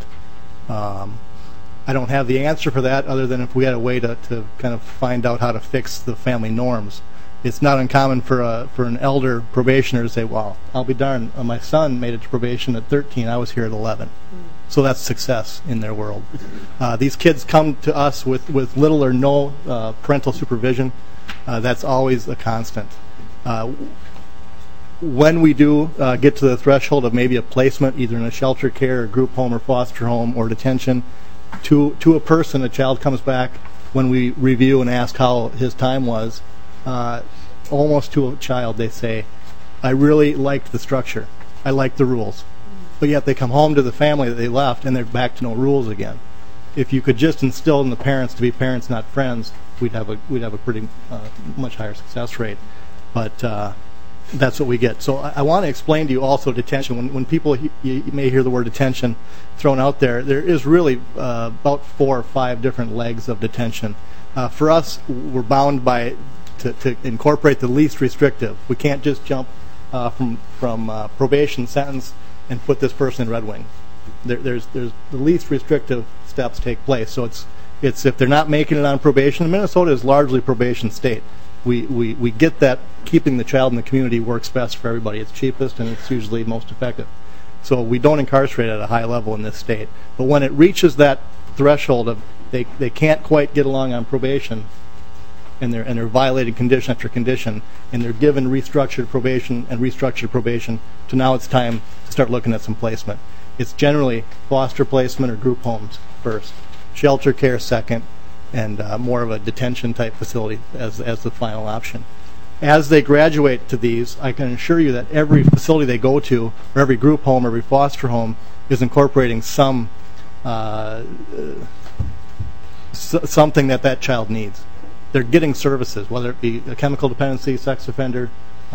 I don't have the answer for that other than if we had a way to kind of find out how to fix the family norms. It's not uncommon for an elder probationer to say, well, I'll be darned, my son made it to probation at 13, I was here at 11. So that's success in their world. These kids come to us with little or no parental supervision. That's always a constant. When we do get to the threshold of maybe a placement, either in a shelter care, or group home, or foster home, or detention, to a person, a child comes back when we review and ask how his time was, almost to a child they say, I really liked the structure. I liked the rules. But yet they come home to the family that they left and they're back to no rules again. If you could just instill in the parents to be parents, not friends, we'd have a pretty much higher success rate. But that's what we get. So I want to explain to you also detention. When people, you may hear the word detention thrown out there, there is really about 4 or 5 different legs of detention. For us, we're bound by to incorporate the least restrictive. We can't just jump from probation sentence and put this person in Red Wing. There's the least restrictive steps take place. So it's if they're not making it on probation. Minnesota is largely probation state. We get that keeping the child in the community works best for everybody. It's cheapest and it's usually most effective. So we don't incarcerate at a high level in this state. But when it reaches that threshold of they can't quite get along on probation, and they're violating condition after condition, and they're given restructured probation to now it's time to start looking at some placement. It's generally foster placement or group homes first, shelter care second, and more of a detention type facility as the final option. As they graduate to these, I can assure you that every facility they go to, or every group home, or every foster home, is incorporating some something that child needs. They're getting services, whether it be a chemical dependency, sex offender,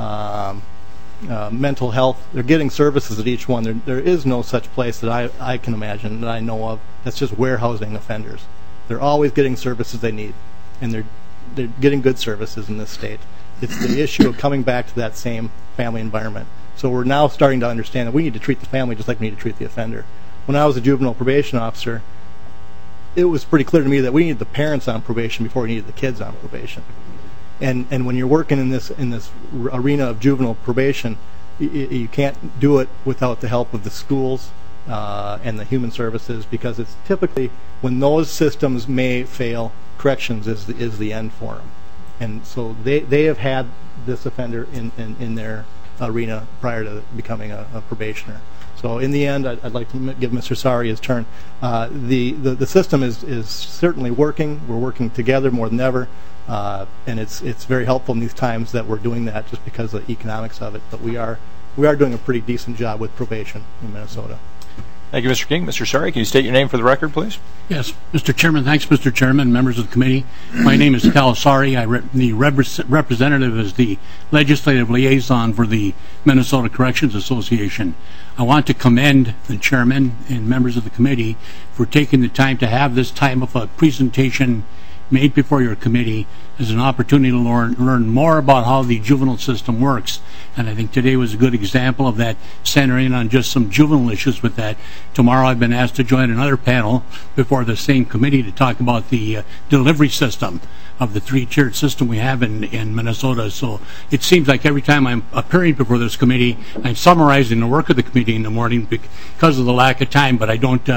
mental health. They're getting services at each one. There is no such place that I can imagine, that I know of, that's just warehousing offenders. They're always getting services they need, and they're getting good services in this state. It's the issue of coming back to that same family environment. So we're now starting to understand that we need to treat the family just like we need to treat the offender. When I was a juvenile probation officer, it was pretty clear to me that we needed the parents on probation before we needed the kids on probation. And when you're working in this arena of juvenile probation, you can't do it without the help of the schools and the human services, because it's typically when those systems may fail, corrections is the end for them. And so they have had this offender in their arena prior to becoming a probationer. So in the end, I'd like to give Mr. Sari his turn. The system is certainly working. We're working together more than ever, and it's very helpful in these times that we're doing that just because of the economics of it. But we are doing a pretty decent job with probation in Minnesota. Thank you, Mr. King. Mr. Sari, can you state your name for the record, please? Yes, Mr. Chairman. Thanks, Mr. Chairman, members of the committee. My name is Cal Sari. The representative is the legislative liaison for the Minnesota Corrections Association. I want to commend the chairman and members of the committee for taking the time to have this time of a presentation made before your committee as an opportunity to learn more about how the juvenile system works. And I think today was a good example of that, centering on just some juvenile issues with that. Tomorrow I've been asked to join another panel before the same committee to talk about the delivery system of the 3-tiered system we have in Minnesota. So it seems like every time I'm appearing before this committee, I'm summarizing the work of the committee in the morning because of the lack of time, but I don't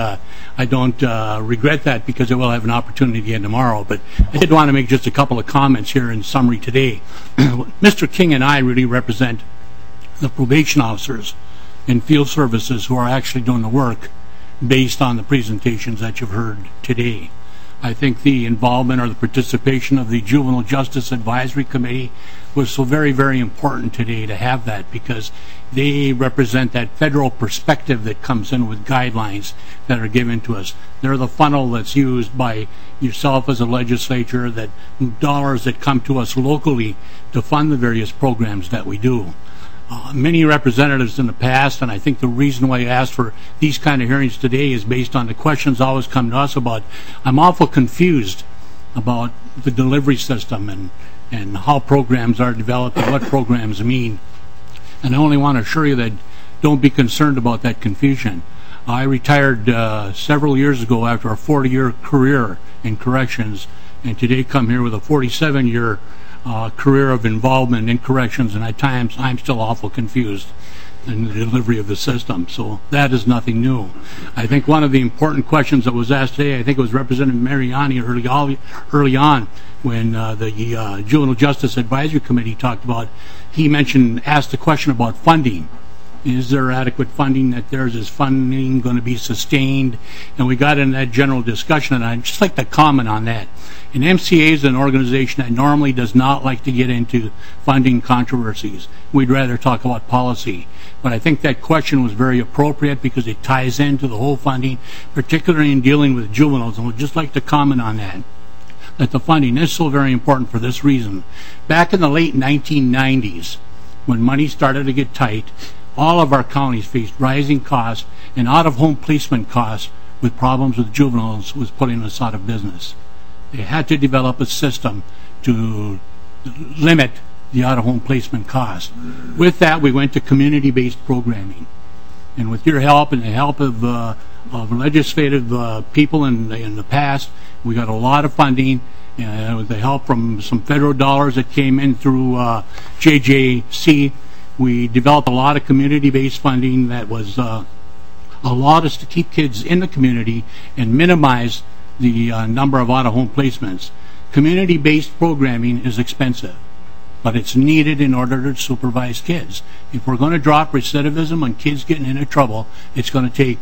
regret that, because I will have an opportunity again tomorrow. But I did want to make just a couple of comments here in summary today. Mr. King and I really represent the probation officers and field services who are actually doing the work based on the presentations that you've heard today. I think the involvement or the participation of the Juvenile Justice Advisory Committee was so very, very important today to have that, because they represent that federal perspective that comes in with guidelines that are given to us. They're the funnel that's used by yourself as a legislature, that dollars that come to us locally to fund the various programs that we do. Many representatives in the past, and I think the reason why I asked for these kind of hearings today is based on the questions always come to us about, I'm awful confused about the delivery system and how programs are developed and what programs mean. And I only want to assure you that don't be concerned about that confusion. I retired several years ago after a 40-year career in corrections, and today come here with a 47-year career of involvement in corrections, and at times I'm still awful confused in the delivery of the system. So that is nothing new. I think one of the important questions that was asked today, I think it was Representative Mariani early on when the Juvenile Justice Advisory Committee talked about, asked the question about funding. Is there adequate funding that there's? Is funding going to be sustained? And we got in that general discussion, and I'd just like to comment on that. And MCA is an organization that normally does not like to get into funding controversies. We'd rather talk about policy. But I think that question was very appropriate because it ties into the whole funding, particularly in dealing with juveniles. And we'd just like to comment on that the funding is so very important for this reason. Back in the late 1990s, when money started to get tight, all of our counties faced rising costs, and out-of-home placement costs with problems with juveniles was putting us out of business. They had to develop a system to limit the out-of-home placement costs. With that, we went to community-based programming. And with your help and the help of legislative people in the past, we got a lot of funding, with the help from some federal dollars that came in through JJC. We developed a lot of community-based funding that was allowed us to keep kids in the community and minimize the number of out-of-home placements. Community-based programming is expensive, but it's needed in order to supervise kids. If we're going to drop recidivism and kids getting into trouble, it's going to take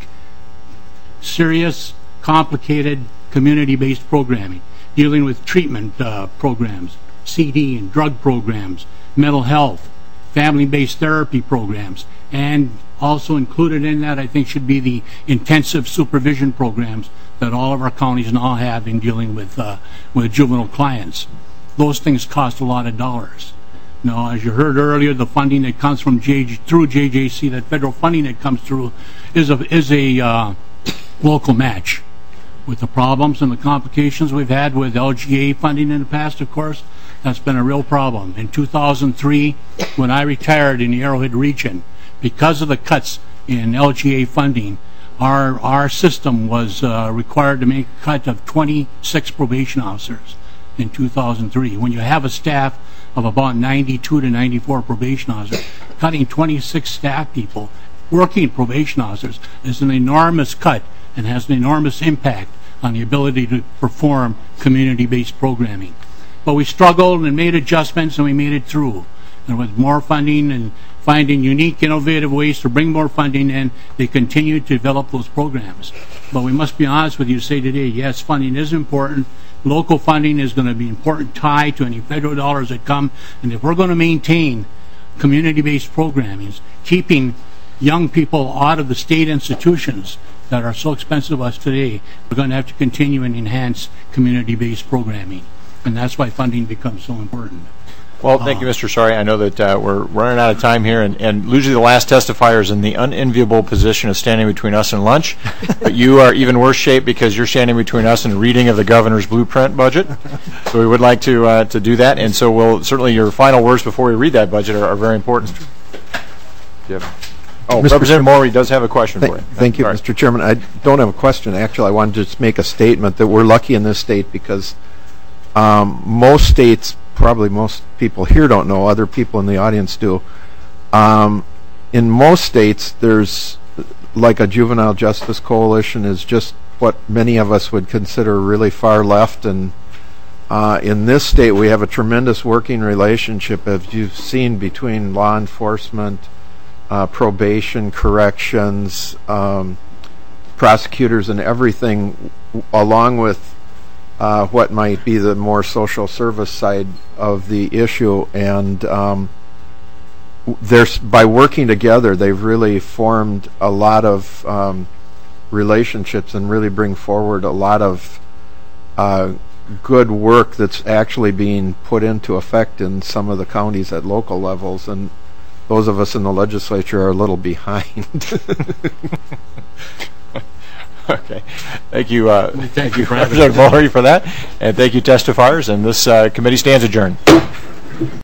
serious, complicated, community-based programming, dealing with treatment programs, CD and drug programs, mental health, family-based therapy programs, and also included in that, I think, should be the intensive supervision programs that all of our counties now have in dealing with juvenile clients. Those things cost a lot of dollars. Now, as you heard earlier, the funding that comes from through JJC, that federal funding that comes through, is a local match. With the problems and the complications we've had with LGA funding in the past, of course, that's been a real problem. In 2003, when I retired in the Arrowhead region, because of the cuts in LGA funding, our system was required to make a cut of 26 probation officers in 2003. When you have a staff of about 92 to 94 probation officers, cutting 26 staff people, working probation officers, is an enormous cut and has an enormous impact on the ability to perform community-based programming. But we struggled and made adjustments, and we made it through. And with more funding and finding unique, innovative ways to bring more funding in, they continue to develop those programs. But we must be honest with you, say today, yes, funding is important. Local funding is going to be an important tie to any federal dollars that come. And if we're going to maintain community-based programming, keeping young people out of the state institutions that are so expensive to us today, we're going to have to continue and enhance community-based programming. And that's why funding becomes so important. Well, thank you, Mr. Sari. I know that we're running out of time here, and usually the last testifier is in the unenviable position of standing between us and lunch. But you are even worse shape because you're standing between us and the reading of the governor's blueprint budget. So we would like to do that, and so we'll certainly your final words before we read that budget are very important. Representative Morey does have a question for you. Thank you, Mr. Chairman. I don't have a question. Actually, I wanted to just make a statement that we're lucky in this state because most states, probably most people here don't know, other people in the audience do. In most states, there's like a juvenile justice coalition is just what many of us would consider really far left. And in this state, we have a tremendous working relationship, as you've seen, between law enforcement, probation, corrections, prosecutors, and everything, along with what might be the more social service side of the issue. And by working together, they've really formed a lot of relationships and really bring forward a lot of good work that's actually being put into effect in some of the counties at local levels. And those of us in the legislature are a little behind. Okay. Thank you, Representative Morey, for that. And thank you, testifiers. And this committee stands adjourned.